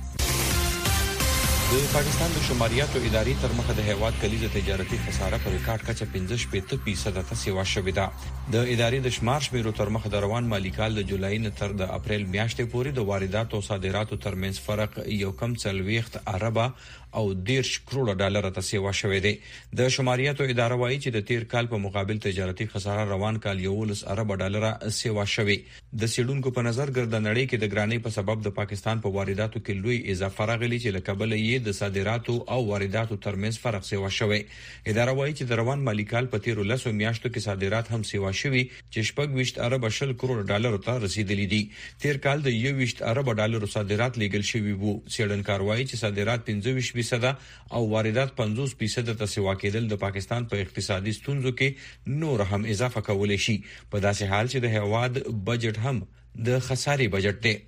د پاکستان د شماریاتو ادارې تر مخه د هیواد کلیزه تجارتي خساره پر ریکارډ کچه پنځه شپږ فیصد ته سیوا شوې ده. د ادارې د شمار شمیرو تر مخه د روان مالی کال د جولای نه تر د اپریل میاشتې پورې د واردات او صادراتو ترمنځ فرق یو کم څلويخت اربه او دیرش کروڑ ډالر ته سیوا شوې ده. د شماریاتو اداره وایي چې د تیر کال په مقابل تجارتي خساره روان کال یولس اربه ډالر سیوا شوې. د سیډونکو په نظر ګردنړۍ کې د ګرانۍ په سبب د پاکستان په وارداتو کې لوی اضافه راغلي چې لکبل یې د صادراتو او وارداتو ترمنځ فرق سیوا شوی. اداره وایي چې د روان مالی کال په تیر لسو میاشتو کې صادرات هم سیوا شوي چې شپږ ویشت اربه شل کروڑ ډالر ته رسیدلي دي. تیر کال د یو ویشت اربه ډالر صادرات لیږل شوي وو. سیډنکار وایي چې صادرات پنځه ویشت فیصد او واردات پنځوس فیصد ته سیوا کېدل د پاکستان په اقتصادي ستونزو کې نور هم اضافه کولای شي، په داسې حال چې د هیواد بجټ هم د خسارې بجټ دی.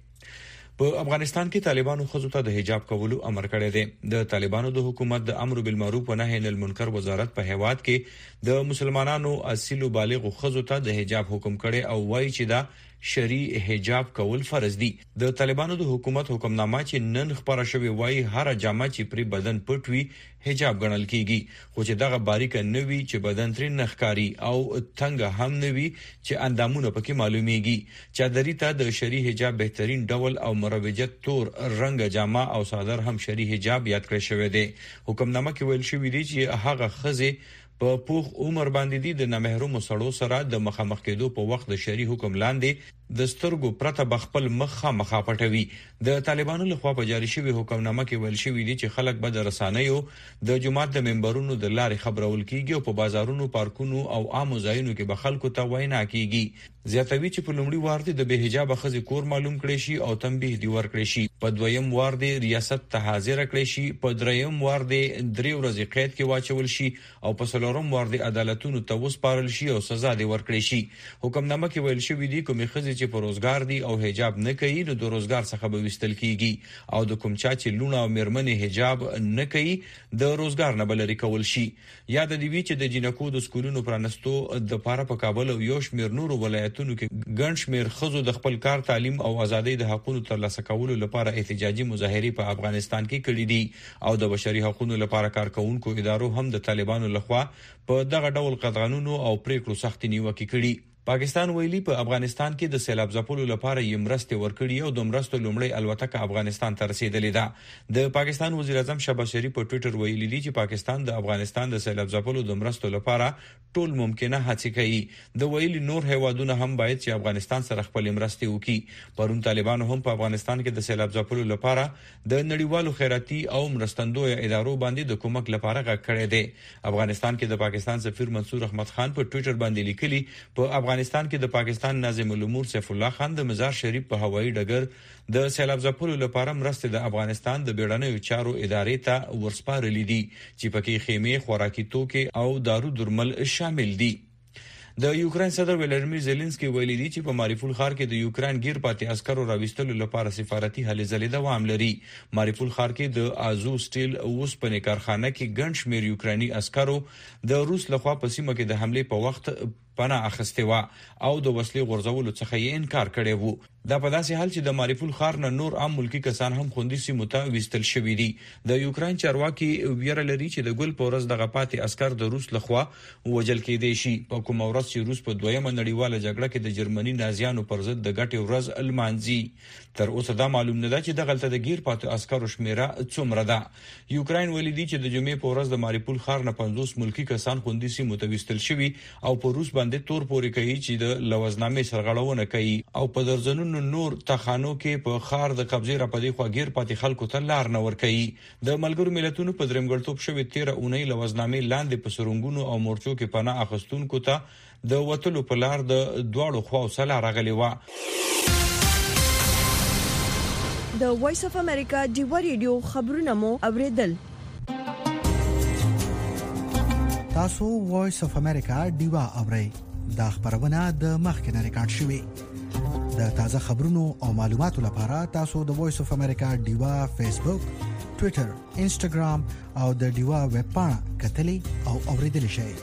په افغانستان کې طالبانو خزو ته د حجاب کولو امر کړی دی. د طالبانو د حکومت د امر بالمعروف و نهی عن المنکر وزارت په هیواد کې د مسلمانانو اصیل او بالغ خزو ته د حجاب حکم کړي او وایي چې دا شرعي حجاب کول فرض دي. د طالبانو د حکومت حکمنامه چې نن خبره شوی وایي هر جامه چې پر بدن پټوي حجاب ګڼل کیږي، خو چې دغه باریکه نوي چې بدن تر نخکاری او تنګ هم نوي چې اندامونه پکې معلومیږي. چادري ته د شرعي حجاب بهترین ډول او مروجت تور رنگ جامه او صادر هم شرعي حجاب یاد کړی شوی دی. حکمنامه کې ویل شوی دی چې هغه خزه په پوخ عمر باندې دي د نامحرم سړو سره د مخامخ کېدو په وخت د شری حکم لاندې د سترګو پرته بخپل مخه مخه پټوي. د طالبانو لخوا په جاری شوی حکمنامه کې ویل شوی دی چې خلک به د رسانیو د جماعت د ممبرونو د لارې خبرول کیږي او په بازارونو، پارکونو او عام ځایونو کې به خلکو ته وینا کیږي. زیاتوي چې په لومړي وار د به حجاب خزي کور معلوم کړي شي او تنبیه دی ور کړی شي. په دویم وار د ریاست ته حاضر کړي شي. په دریم وار د درې ورځې قید کې واچول شي او په څلورم وار د عدالتونو ته وسپارل شي او سزا دی ور کړی شي. حکمنامه کې ویل شوی دی کومې خزي چې په روزګار دي او حجاب نه کوي نو د روزګار څخه به وستل کیږي او د کوم چا چې لونه او مرمنې حجاب نه کوي د روزګار نه بلری کول شي. یاد دی وی چې د جنکو د سکولونو پرانستو د پاره په کابل او یو شمیر نورو ولایتونو کې ګڼ شمیر خزو د خپل کار، تعلیم او ازادۍ د حقوقو ترلاسه کولو لپاره احتجاجي مظاهرې په افغانستان کې کړې دي او د بشري حقوقو لپاره کارکونکو ادارو هم د طالبانو لخوا په دغه ډول قانونو او پریکړو سختي نیوکه کړې. پاکستان ویلي په افغانستان کې د سیلاب ځپلو لپاره یې مرستې ورکړي او د مرستو لومړی الوتکه افغانستان ته رسیدلې ده. د پاکستان وزیر اعظم شهباز شریف په ټوئیټر ویلي دی چې پاکستان د افغانستان د سیلاب ځپلو د مرستو لپاره ټول ممکنه هڅې کوي. د ویلي نور هیوادونه هم باید چې افغانستان سره خپل مرستې وکړي. پرون طالبانو هم په افغانستان کې د سیلاب ځپلو لپاره د نړیوالو خیراتي او مرستندوی ادارو باندې د کومک لپاره غږ کړی دی. افغانستان کې د پاکستان سفیر منصور احمد خان په ټوئیټر باندې لیکلي په افغانستان کې د پاکستان ناظم الامور سیف الله خان د مزار شریف په هوایي ډګر د سیلاب ځپلو لپاره مرستې د افغانستان د بیړنیو چارو ادارې ته ورسپارلې دي چې پکې خیمې، خوراکي توکي او دارو درمل شامل دي. د یوکرين صدر ولادیمیر زيلنسکي ویلي دی چې په ماریپول ښار کې د یوکرين غیر پاتې عسکرو راوستلو لپاره سفارتي هلې ځلې دوام لري. ماریپول ښار کې د ازو سټیل اوسپنې کارخانه کې ګڼ شمېر یوکراني عسکرو د روس لخوا په سیمه کې د حمله په وخت پناه اخیسته و او د وسلې غورځولو څخه یې انکار کړی وو. دا په داسې حال چې د ماریپول ښار نه نور عام ملکی کسان هم خوندي سیمو ته وستل شوي دي. د یوکرين چارواکي ویره لري چې د ګل پورز دغه پاتې عسكر د روس لخوا وجل کېدي شي. په کوم ورځ چې روس په دویمه نړیواله جګړه کې د جرمني نازیانو پر ضد د ګټې ورځ المانځي. تر اوسه دا معلوم نه ده چې دغه تل د غیر پاتې عسكرو شمیره څومره ده. یوکرين ویلي دي چې د جمعې په ورځ د ماریپول ښار نه پنځوس ملکی کسان خوندي سیمو ته وستل شوي او په روس باندې تور پوري کوي چې د لوزنامې سرغړونه کوي او په درځنونو نور تخانو کې په خار د قبضې را پدې خو غیر پاتې خلکو ته لار نه ور کوي. د ملګرو ملتونو په درېمګړتوب شوی تیره اونۍ لوزنامې لاندې په سرونګونو او مورچو کې پناه اخستونکو ته د وټلو په لار د دواړو خواو سره راغلي و. د وایس اف امریکا دیو ریډیو خبرونه مو اوریدل. تاسو وایس اف امریکا دیوا اورئ. دا خبرونه د مخکنه ریکارډ شوی. د تازه خبرونو او معلوماتو لپاره تاسو د وایس اف امریکا دیوا فیسبوک، ټوئیټر، انسټاګرام او د دیوا ویب پاڼه کتلی او اوریدل شئ.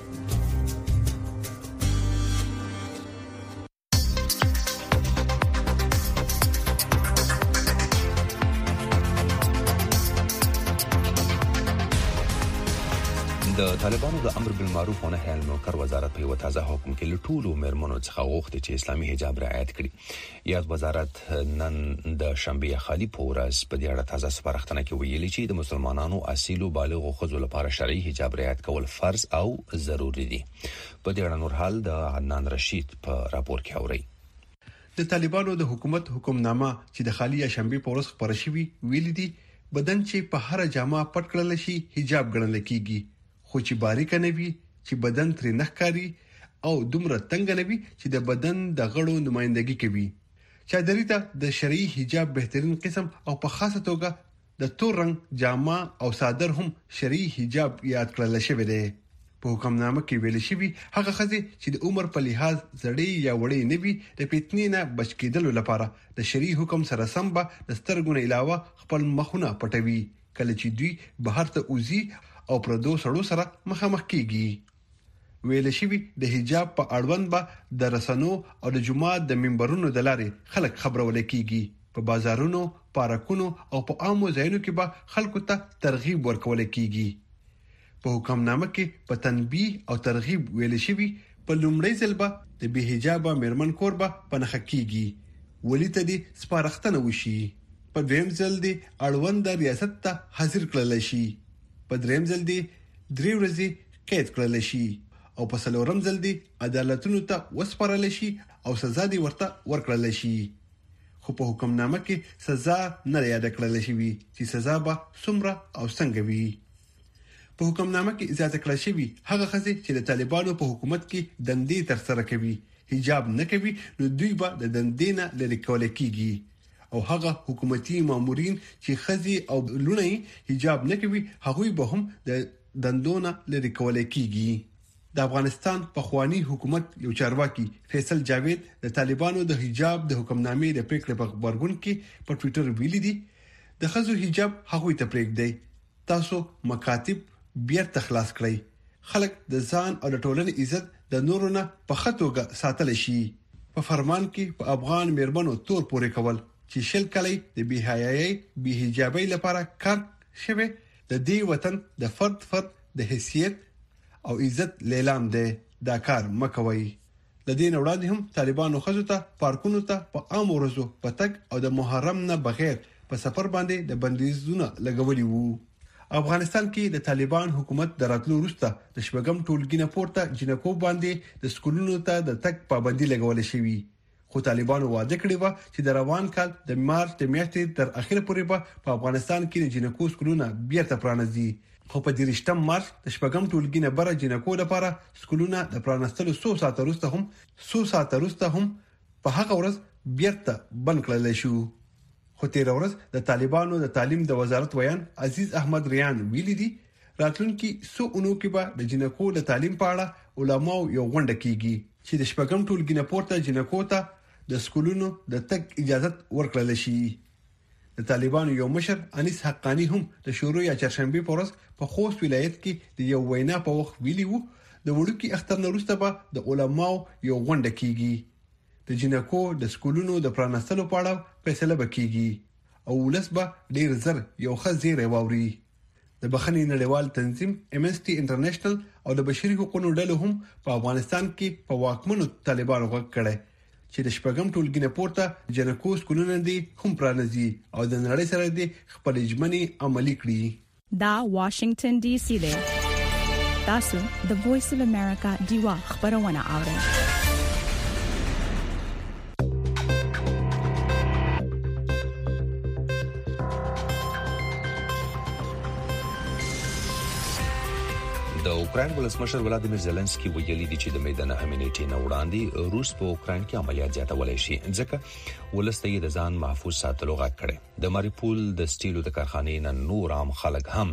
د طالبانو د امر بالمعروف و نهي عن المنکر وزارت په تازه حکم کې لټولو مرمنو څخه غوښتي چې اسلامي حجاب رعایت کړي. یاد وزارت نن د شنبه خالی په ورځ په دې اړه تازه سپارښتنه کې ویلي چې د مسلمانانو اصیل او بالغ خځو لپاره شرعي حجاب رعایت کول فرض او ضروری دي. په دې اړه نور حال د عدنان رشید په راپور کې اوري. د طالبانو د حکومت حکمنامه چې د خالی شنبه په ورځ خبره شوې ویلي دي بدن چې په هر جامه پټ کړل شي حجاب ګڼل کیږي، خو چې باریک نه وي چې بدن تر نه ښکاري او دومره تنگ نه وي چې د بدن د غړو نمائندګي کوي. چادري ته د شرعي حجاب بهترین قسم او په خاصه توګه د تور رنگ جامه او صادر هم شرعي حجاب یاد کړل شوی دی. په حکمنامه کې ویل شوی هغه خزي چې د عمر په لحاظ زړې یا وړې نه وي د پیتنې نه بچ کېدلو لپاره د شرعي حکم سره سم به د سترګو نه علاوه خپل مخونه پټوي کله چې دوی بهر ته اوزي او پردو سړو سره مخامخ کیږي. ویل شوی د حجاب په اړوند به د رسنو او د جمعات د منبرونو د لارې خلک خبرول کیږي. په بازارونو، پارکونو او په عامو ځایونو کې به خلکو ته ترغیب ورکول کیږي. په حکمنامه کې په تنبیه او ترغیب ویل شوی په لومړي ځل به د به حجاب مرمن کور به پنځه کیږي ولی ته دي سپارښتنه وشي. په دویم ځل دي اړوند ریاست ته حاضر کړل شي. په دریم ځل دی درې ورځې قید کړل شي او په څلورم ځل دی عدالتونو ته وسپارل شي او سزا دی ورته ورکړل شي. خو په حکمنامه کې سزا نه یاد کړل شي چې سزا به څومره او څنګه وي. په حکمنامه کې اجازه کړل شي هغه خزي چې د طالبانو په حکومت کې دندې تر سره کوي حجاب نه کوي نو دوی به د دندې نه لری کول کیږي او هغه حکومتي مامورین چې خزي او لونه حجاب نه کوي هغوی به هم د دندونه لری کول کیږي. د افغانستان په خوانی حکومت یو چارواکي فیصل جاوید د طالبانو د حجاب د حکمنامې د پریکړې په خبرګون کې په ټوئیټر ویلي دي د خزو حجاب هغوی ته پریږدي. تاسو مکاتب بیرته خلاص کړئ. خلک د ځان او د ټولنې عزت د نورونه په خطوګه ساتل شي. په فرمان کې په افغان مرمنو تور پورې کول چې شل کلی د بهایي به حجابي لپاره کار شوه د دې وطن د فرد فرد د حیثیت او عزت لیلام دی. دا کار مکوي. لدین وړاندې هم طالبانو خزو ته پارکونو ته په عام ورځو پتک او د محرم نه بغیر په سفر باندې د بندیزونه لګولي وو. افغانستان کې د طالبان حکومت دراتلو وروسته د شپږم ټولګي نه پورته جنکو باندې د سکولونو ته د تک پابندي لګول شوې. خو طالبانو وعده کړې و چې د روان کال د مارچ د میاشتې تر اخره پورې به په افغانستان کې د جنکو سکولونه بیرته پرانځي. خو په دریشتم مارچ د شپږم ټولګي نه بره جنکو لپاره سکولونه د پرانستلو څو ساعت وروسته هم څو ساعت وروسته هم په هغه ورځ بیرته بند کړل شو. خو تیر ورځ د طالبانو د تعلیم د وزارت ویان عزیز احمد ریان ویلي دي راتلونکي سو اونو کې به د جنکو د تعلیم په اړه علماو یو غونډه کیږي چې د شپږم ټولګي نه پورته جنکو ته د سکولونو د تک اجازه ورکړل شي. د طالبانو یو مشر انیس حقانی هم د شروع یا چهارشنبه په ورځ په خوست ولایت کې د یو وینا په وخت ویلي وو د وړوکی اختر وروسته به د علماو یو غونډه کیږي د جنکو د سکولونو د پرانستلو په اړه فیصله وکړي او ولس به ډیر زر یو خزيره ووري. د بخښنې نړیوال تنظیم امنسټي انټرنیشنل او د بشري حقوقو ډلې هم په افغانستان کې په واکمنو طالبانو غږ کړي چې د شپږم ټولګي نه پورته جنکو سکولونه دي هم پرانځي او د نړۍ سره دي خپل ژمنې عملي کړي. دا واشنگټن ډي سي دی. تاسو د وایس اف امریکا دیوا خبرونه اورئ. د اوکرين ولسمشر ولادیمیر زيلنسکي ویلي دی چې د میدان همینټي نه وړاندې روس په اوکرين کې عملیات زیاتولای شي ځکه ولستې د ځان محفوظ ساتلو غږ کړي. د ماریپول د سټیلو د کارخانې نه نور عام خلک هم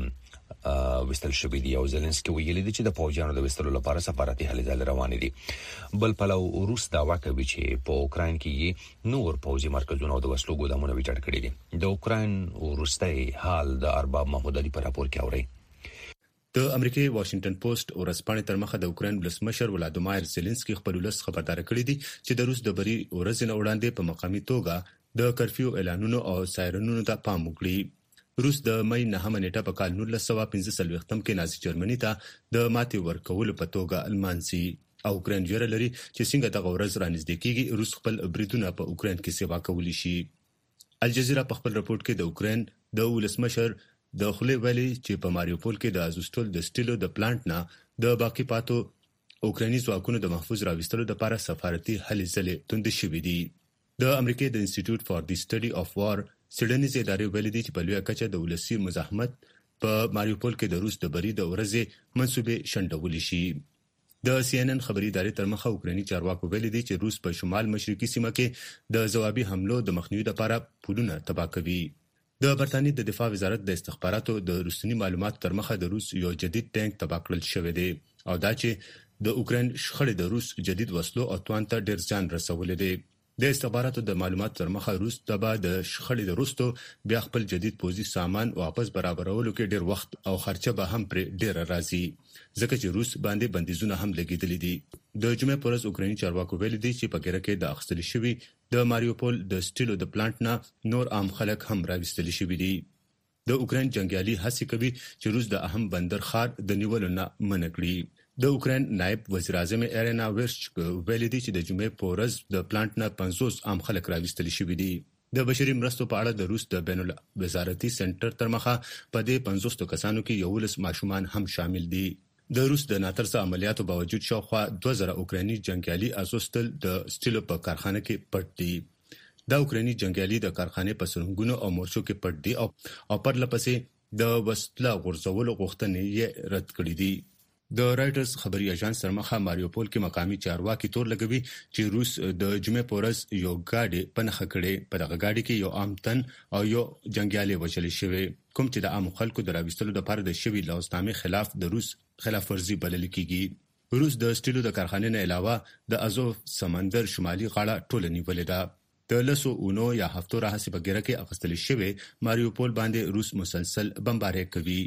وستل شوی دی او زيلنسکي ویلي دی چې د پوجانو د وستلو لپاره سفارتي هلې ځل روان دي. بل پلو روس داوا کوي چې په اوکرين کې نور پوځي مرکزونه او د وسلو ګودامونه ویجاړ کړي دي. د اوکرين ورستۍ حال د ارباب محمود علي په راپور کې اوري. د امریکای واشنگټن پوسټ او رسپانې تر مخه د اوکرين ولسمشر ولادیمیر زيلنسکي خپل ولس خبردار کړی دی چې د روس د بری ورځ نه وړاندې په مقامي توګه د کرفیو اعلانونو او سایرنونو ته پام وکړي. روس د مې نهمه نیټه په کال نولس سوه پنځه څلوېښتم کې نازي جرمني ته د ماتي ورکولو په توګه المانسي او اوکرين جوړ لري چې څنګه د غورز رانږدې کیږي روس خپل بریدونه په اوکرين کې سیوا کولی شي. الجزیره په خپل راپورټ کې د اوکرين د ولسمشر د خلې ویلي چې په ماریوپول کې د ازوستول د سټیلو د پلانټ نه د باقی پاتو اوکراني ځواکونو د محفوظ راوستلو لپاره سفارتي هلې ځلې توند شوې دي. د امریکای د انسټیټیوټ فار دی سټډي اف وار سیډنیز ادارې ویلي دي چې په لویه کچه د ولسی مزاحمت په ماریوپول کې د روس د بری د ورځې منسوبې شنډول شي. د سی ان ان خبري ادارې تر مخه اوکراني چارواکو ویلي دي چې روس په شمال مشرقي سیمه کې د ځوابي حملو د مخنیوي لپاره پلونه تباه کوي. د برتانیې د دفاع وزارت د استخباراتو د روسي معلوماتو تر مخه د روس یو جدید ټانک تباه کړل شوی دی او دا چې د اوکرين شخړې د روس جدید وسلو او توان ته ډیر ځان رسولې دي. د استخباراتو د معلوماتو تر مخه روس تبا د شخړې د روستو بیا خپل جدید پوځي سامان واپس برابرولو کې ډیر وخت او خرچه به هم پر ډیر راځي ځکه چې روس باندې بندیزونه هم لګیدلې دي. د جمعې پر ورځ اوکراني چارواکو ویلي دي چې په ګیره کې د اخستل شوی د ماریوپول د سټیلو د پلانټ نه نور عام خلک هم راوستل شوی دي. د اوکرين جنگیالي هڅه کوي چې روس د اهم بندر ښار د نیولو نه منع کړي. د اوکرين نائب وزیر اعظم ایرینا ورشچک ویلي دی چې د جمعې په ورځ د پلانټ نه پنځوس عام خلک راوستل شوی دي. د بشري مرستو په اړه د روس د بین الوزارتي سنټر تر مخه په دې پنځوس کسانو کې یو لس ماشومان هم شامل دي. د روس د ناترسه عملیاتو باوجود شاوخوا دوه زره اوکراني جنگیالي ازوستل د سټیلو په کارخانه کې پټ دي. د اوکراني جنگیالي د کارخانې په سرنګونو او مورچو کې پټ دي او او پر لپسې د وسله غورځولو غوښتنې یې رد کړې دي. د رائټرز خبري اژانس سره مخه ماریوپول کې مقامي چارواکي تور لګوي چې روس د جمعې پورز یو گاډي پنخه کړي. په دغه گاډي کې یو عام تن او یو جنگیالي وژل شوی کوم چې د عام خلکو د راوستلو لپاره د شوی لوزنامې خلاف د روس خلاف ورزي بلل کیږي. روس د سټیلو د کارخانې نه علاوه د ازوف سمندر شمالي غاړه ټولنی ولې ده. د لسو اونو یا هفتو راهسي په ګیره کې اخستل شوی ماریوپول باندې روس مسلسل بمباري کوي.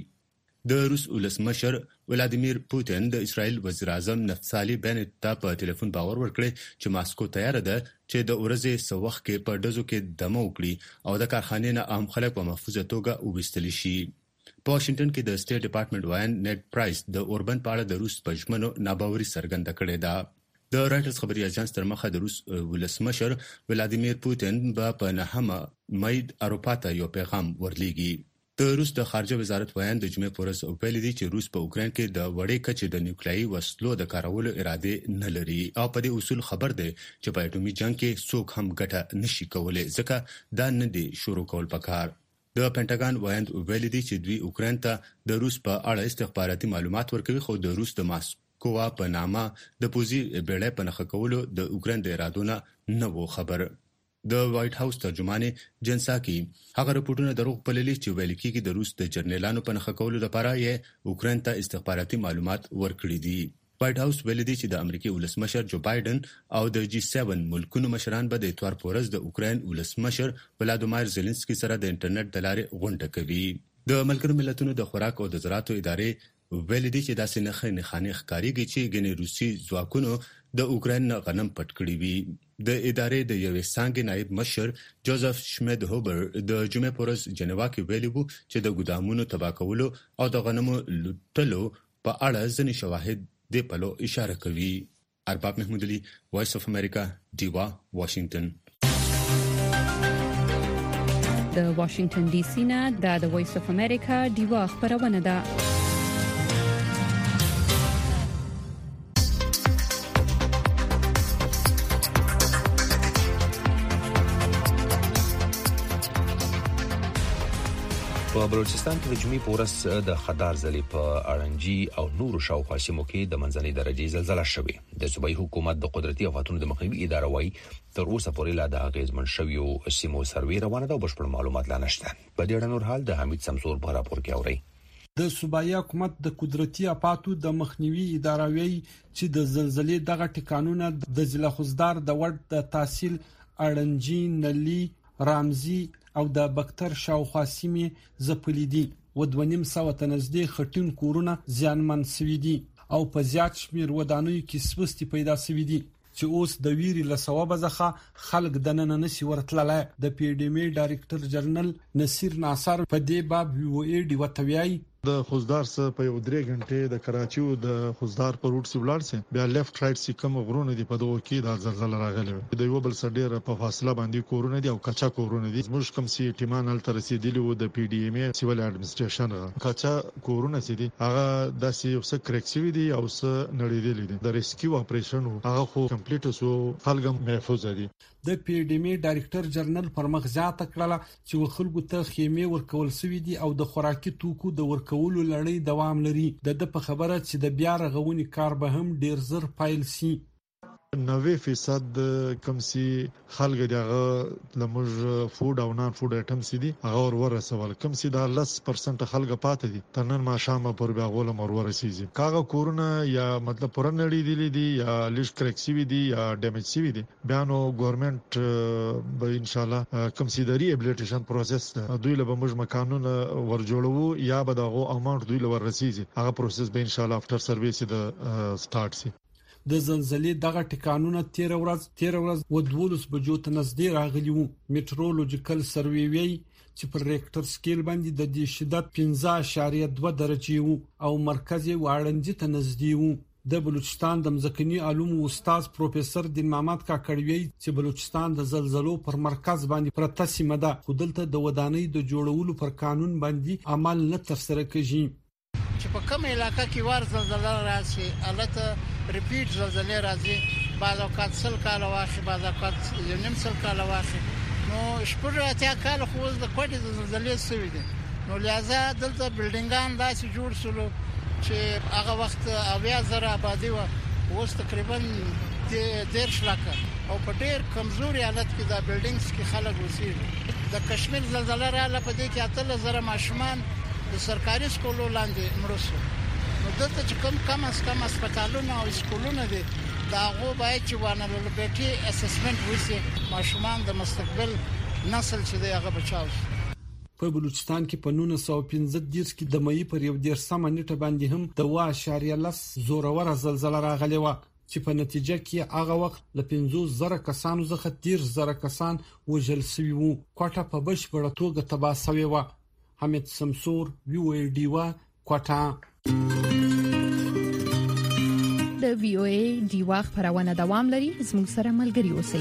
د روس ولسمشر ولادیمیر پوتین د اسرائیل وزیر اعظم نفتالي بنت ته په ټلیفون باور ورکړی چې ماسکو تیار ده چې د ورځې سو وخت کې په دزو کې دمو وکړي او د کارخانې نه عام خلک په محفوظه توګه وبستل شي. په واشنگټن کې د سټیټ ډپارټمنټ وایي نیټ پرایس د اوربن په اړه د روس پښمنو ناباوري څرګنده کړې ده. د رائټرز خبري اژانس تر مخه د روس ولسمشر ولادیمیر پوتین په نهمه مې اروپا ته یو پیغام ورلیږي. د روس د خارجه وزارت وایي د جمعې پورز او پیل دي چې روس په اوکرين کې د وړې کچې د نیوکلیایي وسلو د کارولو اراده نه لري او په دې اصول خبر دی چې په اټومي جنگ کې څوک هم ګټه نشي کولای ځکه دا نه دي شروع کول پکار. د پینټاګان وایند ویلي دي چې دوی اوکرين ته د روس په اړه استخباراتي معلومات ورکوي خو د روس د ماسکو په نامه د پوزي بیړۍ په نخښه کولو د اوکرين د ارادونه نه وو خبر. د وایټ هاوس ترجمانه جنساکي هغه رپورټونه دروغ بللي چې ویل کېږي د روس د جرنیلانو په نخښه کولو لپاره یې اوکرين ته استخباراتي معلومات ورکړي دي. وایټ هاوس ویل دي چې د امریکای ولسمشر جو بایدن او د جی سیون ملکونو مشران به د اتوار پورز د اوکرين ولسمشر ولادیمیر زيلنسکي سره د انټرنیټ د لارې غونډه کوي. د ملګرو ملتونو د خوراک او د زراعتو ادارې ویل دي چې داسې نه خنه خانه ښکاریږي چې ګنې روسي ځواکونو د اوکرين غنم پټ کړی وي. د ادارې د یوې څنګه نائب مشر جوزف شمید هوبر د جمعې پورز جنیوا کې ویلي وو چې د ګدامونو تباہ کولو او د غنمو لوټلو په اړه ځینې شواهد د پلو اشاره کوي. ارباب محمود علي، وایس اف امریکا، ډیوا، واشنگټن. د واشنگټن ډي سي نه د وایس اف امریکا ډیوا خبرونه ده. په بلوچستان کې د جمعې پورس د خدار ځلې په اړنجي او نورو شاوخوا سیمو کې د منځنۍ درجې زلزلہ شوې. د صوبایي حکومت د قدرتي آفاتونو د مخنیوي اداره وايي تر اوسه پورې لا د اغیزمن شویو سیمو سروې روانه ده او بشپړ معلومات لا نشته. په دې اړه نور حال د حمید سمسور په راپور کې اوري. د صوبایي حکومت د قدرتي آفاتو د مخنیوي اداره وايي چې د زلزلې دغه ټکانونه د ضلع خوزدار د وړ د تحصیل اړنجي، نلی، رامزي او د بکتر شاوخوا سیمې زپلې دي. ودونیم سو تنزدې خټین کورونه زیانمن سوي دي او په زیات شمیر ودانیو کې سوستي پیدا سوي دي چې اوس د ویري له سببه ځخه خلک د نن نشي ورتللای. د پی ډی ام ډایریکټر جنرال نصیر ناصر په دې باب وی او ای ډی وتویای د خوزدار سره په یو درې غنټې د کراچي او د خوزدار په روټ سی ولاړ سي بیا لیفت رائټ سی کوم غرونه دي په دوه کې د زلزلہ راغلی د یو بل سره ډیر په فاصله باندې کورونه دي او کچا کورونه دي. زموږ کوم سی ټیمان ال تر رسیدلی وو د پی ډی ام سیول اډمنستریشن کچا کورونه سي دي هغه د سی یو څه کریکسیوی دي او څه نړیدل دي. د ریسکیو اپریشن هغه خو کمپلیټ سو خلګم محفوظ دي. د پی ډی ام ډایریکټر جنرال پر مخ ځات کړل چې خلکو ته خیمه ورکول سوي دي او د خوراکي توکو د ورکولو لړۍ دوام لري. د په خبره چې د بیا رغونې کار به هم ډیر زر پایل سي. نوي فیصد کم سي خلګ دغه لمج فود او نان فود آیټم سي دي هغه ورور سوال کم سي دا لس پرسنټ خلګ پاتې دي ترنن ما شامه پر بیا غول مرور سيزي کاغه کورونه یا مطلب پرنړي دي دي یا لیش کریکسیوی دي یا ډیمیج سي دي بیانو ګورنمنت به ان شاء الله کم سي د ریهابلیټیشن پروسس دوی له بمج مکانونه ورجوړو یا به دغه اماونت دوی له ورسيزي هغه پروسس به ان شاء الله افټر سرویس د سٹارټ سي. د زلزلې دغه ټکانونه تیر ورځ تیر ورځ و دولس بجو ته نږدې راغلي وو. میټرولوژیکل سروې وی چې پر ریکټر سکیل باندې د دې شدت پنځه اعشاریه دوه درجې وو او مرکزي واړنځ ته نږدې وو. د بلوچستان د مځکني علومو استاد پروفیسور دین محمد کاکړوی چې بلوچستان د زلزلو پر مرکز باندې پرته سیمه ده خو دلته د ودانۍ د جوړولو پر قانون باندې عمل نه تر سره کیږي. چې په کوم علاقې کې ور زلزلہ راشي البته ریپیټ زلزلې راځي بعض اوقات سل کاله واخی بعض اوقات یو نیم سل کاله واخی نو شپږ اتیا کاله خو د کوټې د زلزلې سوي دي نو لہذا دلته بلډینګان داسې جوړ شول چې هغه وخت اویا زره آبادی و اوس تقریبا ډیر شلاکه او په ډیر کمزوري حالت کې دا بلډینګز کې خلک اوسېږي. د کشمیر زلزلہ رااله په دې کې اتل زره ماشومان د سرکاري سکولو لاندې مړ شو. نو دلته چې کوم کم اس کم هسپتالونه او سکولونه دي دا غو باید چې وانالوبېټي اسسمنت وشي ماشومان د مستقبل نسل چې دی هغه بچاو شي. په بلوچستان کې په نولس سوه پنځه دېرش کې د مې پر یو ډیر سم نیټه باندې هم د وا اعشاریه لس زورور زلزلہ راغلی و چې په نتیجه کې هغه وخت ل پنځوس زره کسانو څخه دېرش زره کسان وژل شوي وو. کوټه په بشپړه توګه تباه شوې و. حمید سمسور وی او ای ډیوا کوټه. د وی او ای ډیوا خبرونه دوام لري زموږ سره ملګري اوسئ.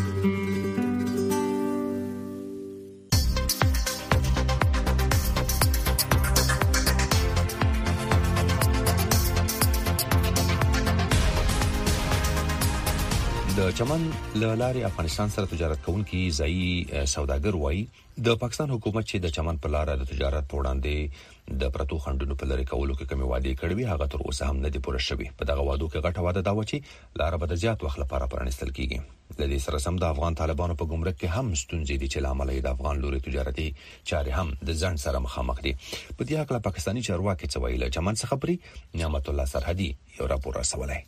د چمن لاري افغانستان سره تجارت کوونکي ځایي سوداګر وایي د پاکستان حکومت چې د چمن په لار د تجارت په وړاندې د پرتو خندونو په لری کولو کې کمی وعده کړې هغه تر اوسه هم نه دی پوره شوی. په دغه وادو کې غټه وعده دا و چې لار به د زیات وخت لپاره پرانستل کیږي. د دې سره سم د افغان طالبانو په ګمرک کې هم ستونزې دي چې لامل د افغان لوري تجارتي چارې هم د ځان سره مخامخ دي. په دې حق لا پاکستاني چارواکي څه ویل چمن څخه پری نعمت الله سرحدي یو راپور رسولای.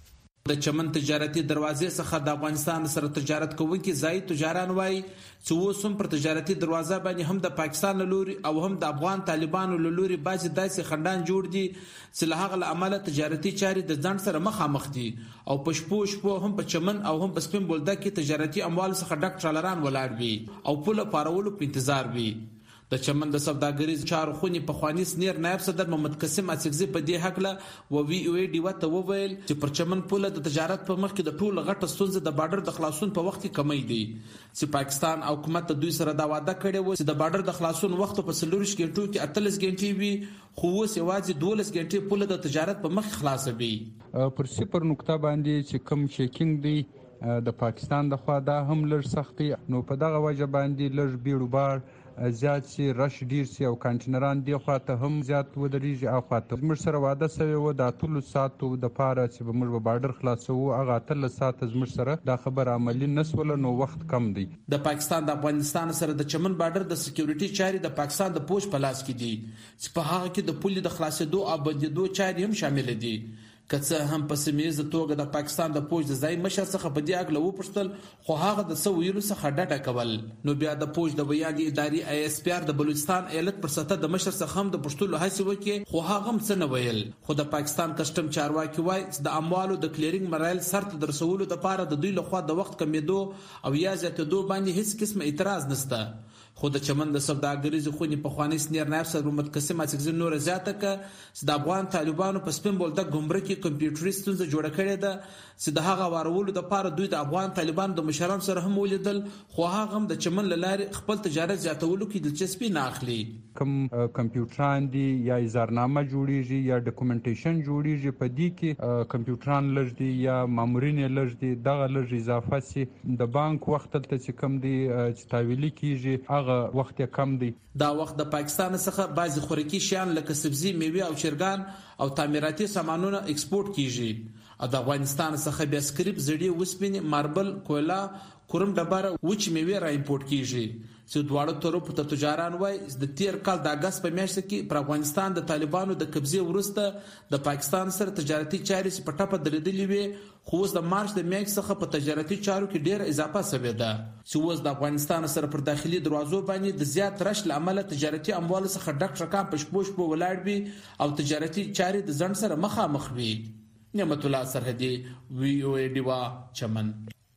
د چمن تجارتي دروازې څخه د افغانستان سره تجارت کوونکي ځای تجاران وایي چې اوس هم پر تجارتي دروازه باندې هم د پاکستان له لوري او هم د افغان طالبانو له لوري بعضې داسې خنډان جوړ دي چې له هغه له امله تجارتي چارې د ځنډ سره مخامخ دي او په شپو شپو هم په چمن او هم په سپین بولدک کې تجارتي اموال څخه ډک ټرالران ولاړ وي او پوله پارولو په انتظار وي. د چمن د سوداګریز چارو خونی په خواني سنیر نائب صدر محمد قاسم اڅکزي په دې حق له و وی او ډي وته وویل چې پر چمن پوله د تجارت په مخ کې د ټولو غټه ستونزه د بارډر د خلاصون په وخت کې کمی دی چې پاکستان او حکومت د دوی سره دا وعده کړې و چې د بارډر د خلاصون وخت په څلورش غنټو کې اتلس غنټې وي خو اوس یوازې دولس غنټې پوله د تجارت په مخ خلاصوي. پر صفر نقطه باندې چې کم چیکینګ دی د پاکستان د خوا دا هم لږ سختي نو په دغه وجه باندې لږ بیړو بار زیات سي رش ډیر سي او کانټینران دی خواته هم زیات ودرېږي او خواته موږ سره واده سوی و د ټولو ساتو د پاره چې موږ به بارډر خلاصو هغه ټول سات موږ سره دا خبر عملی نسول نو وخت کم دی. د پاکستان د افغانستان سره د چمن بارډر د سکیورټي چاري د پاکستان د پوج په لاس کې دي چې په هغه کې د پولي د خلاصېدو او بندیدو چاري هم شامل دي. کڅه هم په سیمه توګه د پاکستان د پوج د ځای مشر څخه په دې اګه لو پښتل خو هغه د سو ویلو څخه ډډه کول نو بیا د پوج د بیان اداري ای اس پی ار د بلوچستان ایالت پر سطح د مشر څخه هم د پښتلو هڅه وکړي خو هغه هم څه نه ویل. خو د پاکستان کسٹم چارواکي وایي چې د اموالو د کلیرینګ مراحل سره د رسولو لپاره د دوی لخوا د وخت کمیدو او یا زیاتېدو باندې هیڅ قسم اعتراض نشته. خو د چمن د سوداګریز خونی په خواني سنیر نائب صدر محمد قاسم اڅکزي نور زیاته ک چې د افغان طالبانو په سپین بولدک ګمرکي کمپیوټریستونو جوړه کړې ده چې د هغه وارولو د لپاره دوی د افغان طالبانو د مشرانو سره هم ولیدل خو هغه هم د چمن لاري خپل تجارت زیاتولو کې دلچسپي نه اخلي. کوم کمپیوټران دي یا اظهارنامه جوړیږي یا ډاکومنټیشن جوړیږي په دې کې کمپیوټران لږ دي یا مامورین لږ دي دغه لږ اضافه سي د بانک وخت ته چې کم دي چې تاویلی کیږي هغه وخت کم دی. دا وخت د پاکستان څخه بعضی خوراکي شیان لکه سبزی میوه او چرګان او تعمیراتي سامانونه ایکسپورت کیږي او د افغانستان څخه بیا سکریپ زړی وسپینې ماربل کولا کورم ډبره وچ میوه را امپورټ کیږي چې دواړو طرفو ته تجاران وای د تیر کال د اگست په میاشت کې پر افغانستان د طالبانو د قبضې وروسته د پاکستان سره تجارتي چارې په ټاپه درېدلې وي خو اوس د مارچ د میاشتې څخه په تجارتي چارو کې ډېر اضافه شوې ده چې اوس د افغانستان سره پر داخلي دروازو باندې د زیات رش لامل تجارتي اموال څخه ډک ټکان په شپو شپو ولاړ وي او تجارتي چارې د ځنډ سره مخامخ وي. نعمت الله سرحدي وی او ای ډیوا چمن.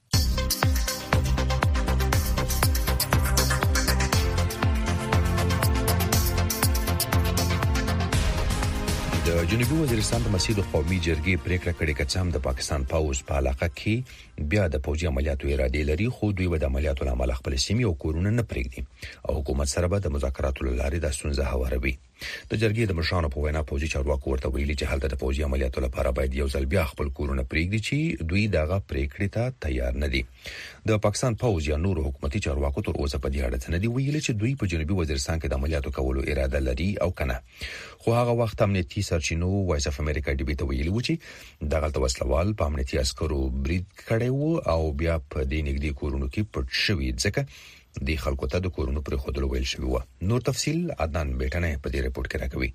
د جنوبي وزیرستان د مسجد قومي جرګې پریکړه کړې چې هم د پاکستان پاوز په علاقه کې بیا د فوجي عملیاتو اراده لري خو دوی به د عملیاتو لامل خپل سیمې او کورونه نه پرېږدي او حکومت سره به د مذاکراتو لارې د ستونزې هواروي. د جرګې د مشرانو په وینا فوجي چارواکو ورته ویلي چې هلته د فوجي عملیاتو لپاره باید یو ځل بیا خپل کورونه پرېږدي چې دوی دغه پریکړې ته تیار نه دي. د پاکستان پوز یا نور حکومتي چارواکو تر اوسه په دې اړه نه دي ویلي چې دوی په جنوبي وزیرستان کې د عملیاتو کولو اراده لري او کنه. خو هغه وخت امنیتي سرچینو وایس اف امریکا ډي بي ته ویلي و چې دغه وسلوال په امنیتي عسکرو برید کړي وو او بیا په دې نږدې کورونو کې پټ شوي ځکه د خلکو ته د کورونو پر خودلو ویل شوی و. نور تفصيل عدنان بیٹنه په دې رپورت کې راکوي.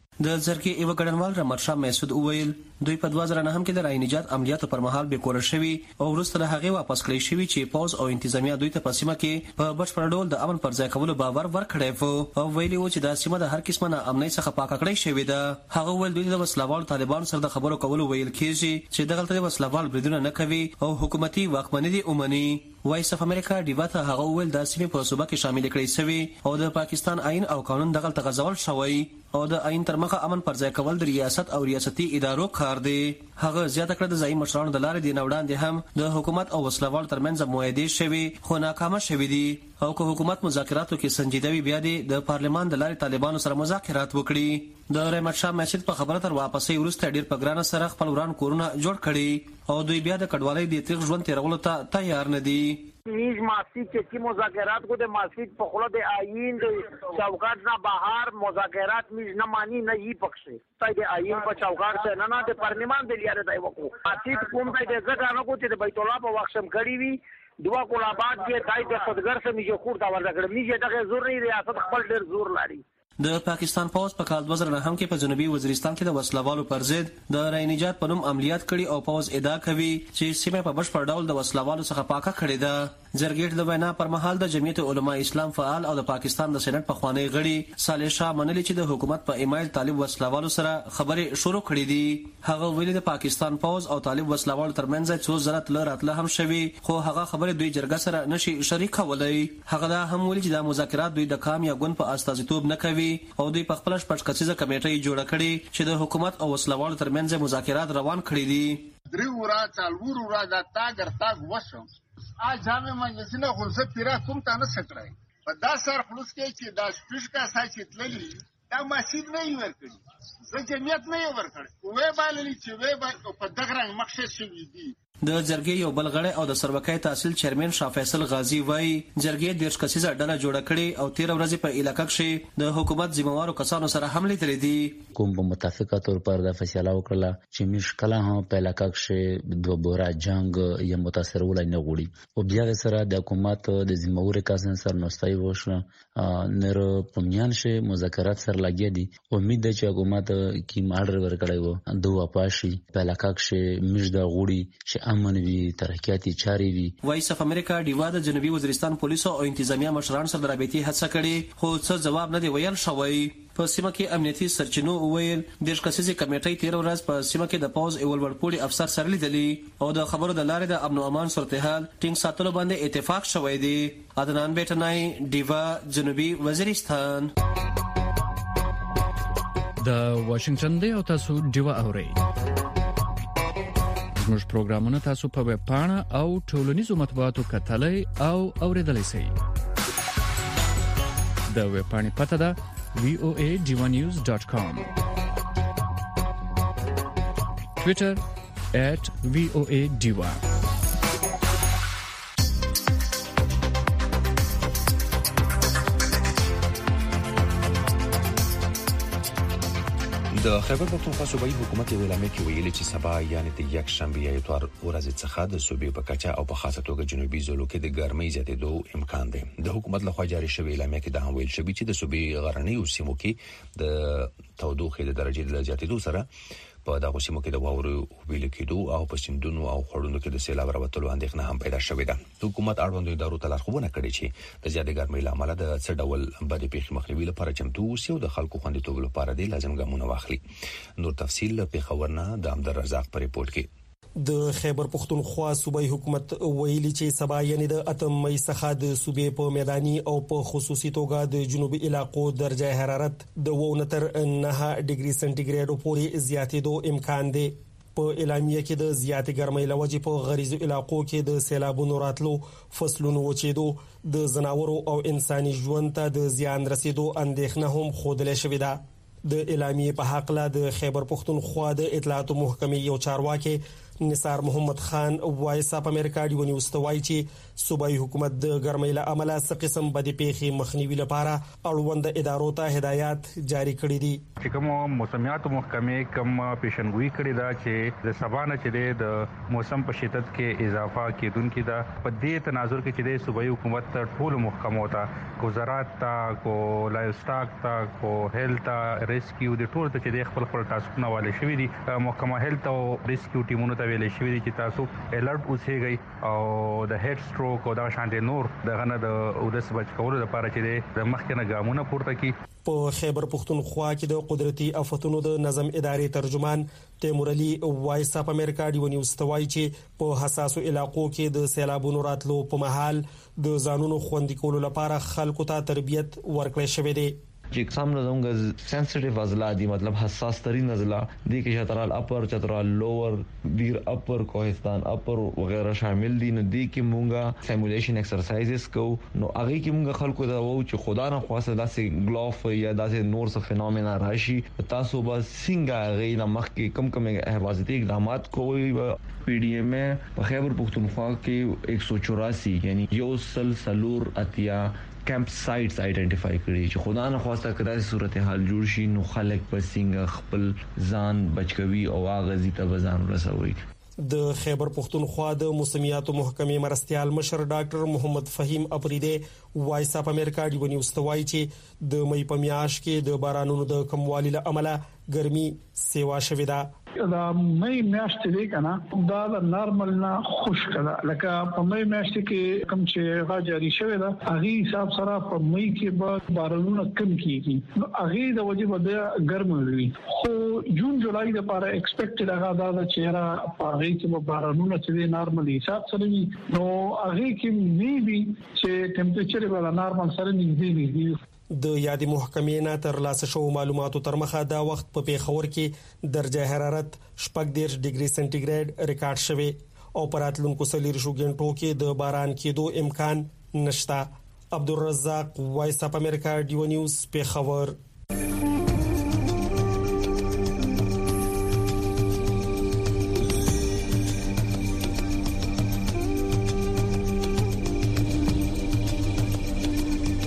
د ځرکې ایو ګډنوال رمر شاه مسعود اویل دوی په دوه زره نه هم کې د رای نجات عملیاتو پر مهال به کور شوی او وروسته له هغه واپس کړی شوی چې پوز او انتظامیه دوی ته په سیمه کې په بشپړ ډول د امن پر ځای کولو باور ورکړی وو او ویلي و چې د سیمه د هر قسمه نه امنیت څخه پاک کړی شوی ده. هغه ول دوی د وسلوال طالبان سره د خبرو کولو ویل کیږي چې دغه د وسلوال بریدونه نه کوي او حکومتي واکمنۍ دی اومني. وایس اف امریکا ډیواته هغه ول د سیمه په صوبه کې شامل کړي شوی او د پاکستان آئین او قانون دغه تغزول شوی او د آئین تر مخه امن پر ځای کول د ریاست او ریاستي ادارو کار دی. هغه زیاته کړه د ځای مشرانو د لارې د نوړاندې هم د حکومت او وسلوال ترمنځ معاهدې شوي خو ناکامه شوي دي او که حکومت مذاکراتو کې سنجیده وي بیا د پارلمان د لارې طالبانو سره مذاکرات وکړي. د رحمت شاه مسجد په خبره تر واپسې وروسته ډیر په ګرانه سره خپل وران کورونه جوړ کړي او دوی بیا د کډوالۍ د تاریخ ژوند تیرولو ته تیار نه دي. نیز مسجد چې کی مذاکرات کو د مسجد په خله د آئین د چوکاټ نه بهر مذاکرات میز نه مانی نه یی پکشه تای د آئین په چوکاټ څخه نه نه د پارلمان د لیاره دی وکړو مسجد کوم دی د ځکه نه کو چې د بیت الله په وښم کړی وی دوا کولا بعد کې دای د خودګر سره میجه خور دا ورکړ میجه دغه زور نه ریاست خپل ډیر زور لري. د پاکستان پوز په کال دوه زره نهم کې په جنوبي وزیرستان کې د وسلوالو پر ضد د رای نجات په نوم عملیات کړي او پوز ادعا کوي چې سیمه په بشپړ ډول د وسلوالو څخه پاکه کړې ده. جرګې د وینا پر مهال د جمعیت علما اسلام فعال او د پاکستان د سېنات پخوانی غړي صالح شاه منلي چې د حکومت په ایمیل طالب وسلوالو سره خبرې شروع کړې دي. هغه ویلي د پاکستان پوز او طالب وسلوالو ترمنځ څو ځله تل راتله هم شوي خو هغه خبرې دوی جرګه سره نشي شریک کولای. هغه دا هم ویلي چې د مذاکرات دوی د کام یا ګوند په استازیتوب نه کوي او دوی په خپل شپږ کسیزه کمیټه جوړه کړې چې د حکومت او وسلوالو ترمنځ مذاکرات روان کړي دي. درې ورا څلور ورا د تاګر تاګ وشو ا جامع مجلسونه خلص پیرا کوم تا نه سکړای په دا سر خلص کې چې دا سپیش کا ساتي تللی دا مسجد نه یو ورکړي زه جمعیت نه یو ورکړي وې باللی چې وې په دغه رنګ مخشه شوی دي. د جرګې یو بل غړی او د سروکای تحصیل چیرمن شاه فیصل غازی وایي جرګې دیرش کسیزه ډله جوړه کړې او تیر ورځې په علاقه کې د حکومت ذمہوارو کسانو سره حمله تلې دي. کوم په متفقه تور پر د فیصله وکړه چې مشکله هم په علاقه کې دوه بورا جنگ یا متاثر ولای نه غوړي او بیا سره د حکومت د ذمہوارو کسان سره نوستای وشو نر پمیان شه مذاکرات سره لګیا دي. امید ده چې حکومت کی ماډر ورکړای وو دوه پاشي په علاقه کې مجد غوړي امن وی ترقیاتی چاري وی. وایس اف امریکا دیوا د جنوبي وزیرستان پولیسو او انتظامیه مشران سره د رابطې هڅه کړې خو څه جواب نه دی ویل شوی. په سیمه کې امنیتي سرچینو ویل د کسيزي کمیټې تیر ورځ په سیمه کې د پوز اول ورپوري افسر سره لیدلې او د خبرو د لارې د امن او امان صورتحال ټینګ ساتلو باندې اتفاق شوی دی. عدنان بیٹنای دیوا جنوبي وزیرستان. د واشنگټن دی او تاسو دیوا اورئ. زموږ پروګرامونه تاسو په ویب پاڼه او ټولنیزو مطبوعاتو کتلای او اوریدلای شئ. د ویب پاڼې پته ده وی او ای ډیوا نیوز ډاټ کام. ټوئیټر ایٹ وی او ای ډیوا. د خیبر پختونخوا صوبایي حکومت یو اعلامیه کې ویلي چې سبا یعنی د یک شنبه اتوار ورځ څخه د صوبې په کچه او په خاصه توګه جنوبي ضلعو کې د ګرمۍ زیاتېدو امکان دی. د حکومت لخوا جاري شوی اعلامیه کې دا هم ویل شوی چې د صوبې غرنیو سیمو کې د تودوخې د درجې د زیاتېدو سره په دغه سیمو کې د واورو ویل کېدو او په سیندونو او خړونو کې د سیلاب راوتلو اندېښنه هم پیدا شوې ده. حکومت اړوندو ادارو ته لارښوونه کړې چې د زیاتې ګرمۍ له امله د څه ډول بدې پیښې مخنیوي لپاره چمتو اوسي او د خلکو خوندیتوب لپاره د لازم ګامونه واخلي. نور تفصیل په خبرنا د عبد الرزاق پر ریپورت کې. د خیبر پختونخوا صوبایي حکومت ویلي چې سبا یعنی د اتم مې څخه د صوبې په میداني او په خصوصي توګه د جنوبي علاقو درجه حرارت د وونه تر نه ډیګري سنټیګریډ پورې زیاتېدو امکان دی. په اعلامیه کې د زیاتې ګرمۍ لوجې په غریزو علاقو کې د سیلابونو راتلو فصلونو وچېدو د زناورو او انساني ژوند ته د زیان رسیدو اندېښنه هم خوده شوې ده. د اعلامیه په حق لا د خیبر پختونخوا د اطلاعات محکمې یو چارواکي نثار محمد خان وایس اپ امریکا دی ونیوز ته وایي چې صوبایي حکومت د ګرمۍ له امله څه قسم بدې پیښې مخنیوي لپاره اړوند ادارو ته هدایات جاری کړي دي. چې کوم موسمیات محکمې کوم پیشنګوئی کړي دا چې د سبا نه چې د موسم په شدت کې اضافه کېدونکې ده په دې تناظر کې چې د صوبایي حکومت ټول محکمو ته کو زراعت تا کو لایف سټاک تا کو هیلث ریسکیو د ټول ته چې د خپل خپل ټاسکونه والي شوی دي. محکمه هیلث او ریسکیو ټیمونو ته ویل شوی دي چې تاسو الرټ اوسئ او د هډ سټروک او د شانتي نور دغه نه د اودس بچ کولو لپاره چې د مخکنه ګامونه پورته کړي. په خیبر پختونخوا کې د قدرتي آفتونو د نظم ادارې ترجمان تیمور علي وایس اپ امریکا دی ونیوز ته وایي چې په حساسو علاقو کې د سیلابونو راتلو په مهال د ځانونو خوندي کولو لپاره خلکو ته تربیت ورکړل شوې ده. چې اقسام زموږ سنسټیو اضلاع دي مطلب حساس ترين اضلاع دي کې چترال اپر چترال لوور بیر اپر کوهستان اپر وغیرہ شامل دي. نو دي کې مونږه سیمولیشن ایکسرسایزز کو نو هغه کې مونږ خلکو دا وو چې خدا نه خواسته داسې ګلوف یا داسې نور څه فینومینا راشي تاسو به څنګه غي مخ کې کم کم حفاظتي اقدامات کوی. پی ډی ایم په خیبر پختونخوا کې ایک سو چوراسی یعنی یو سل سلور اتیا کیمپ سایټس آئیډنټیفای کړي چې خدا نه خواسته کړه صورتحال جوړ شي نو خلک په څنګه خپل ځان بچوي او اغازي ته ځان رسوي. د خیبر پختونخوا د موسمیاتو محکمې مرستيال مشر ډاکټر محمد فهیم اپریده وایس اف امریکا دی ونی واستوای چې د مې په میاشت کې د بارانونو د کموالي له امله ګرمي سیوا شوې ده. دا مې میاشت دی کنه دا د نارمل نه خشک ده لکه په مې میاشت کې کم چې غا جاری شوې ده هغه حساب سره په مې کې به بارانونه کم کیږي نو هغه د وجه به ګرم وي خو جون جولای د لپاره ایکسپیکټډ هغه دا چې را په هغه کې به بارانونه چې نارمل حساب سره وي نو هغه کې میبي چې ټمپریچر به نارمل سره نږدې وي. د یادې محکمې نه تر لاسه شو معلوماتو تر مخه دا وخت په پیښور کې درجه حرارت شپږ دیرش ډیګري سنټیګریډ ریکارډ شوی او پراتلونکو سلیر شو غنټو کې د باران کېدو امکان نشته. عبدالرزاق وایس اف امریکا ډیو نیوز پیښور.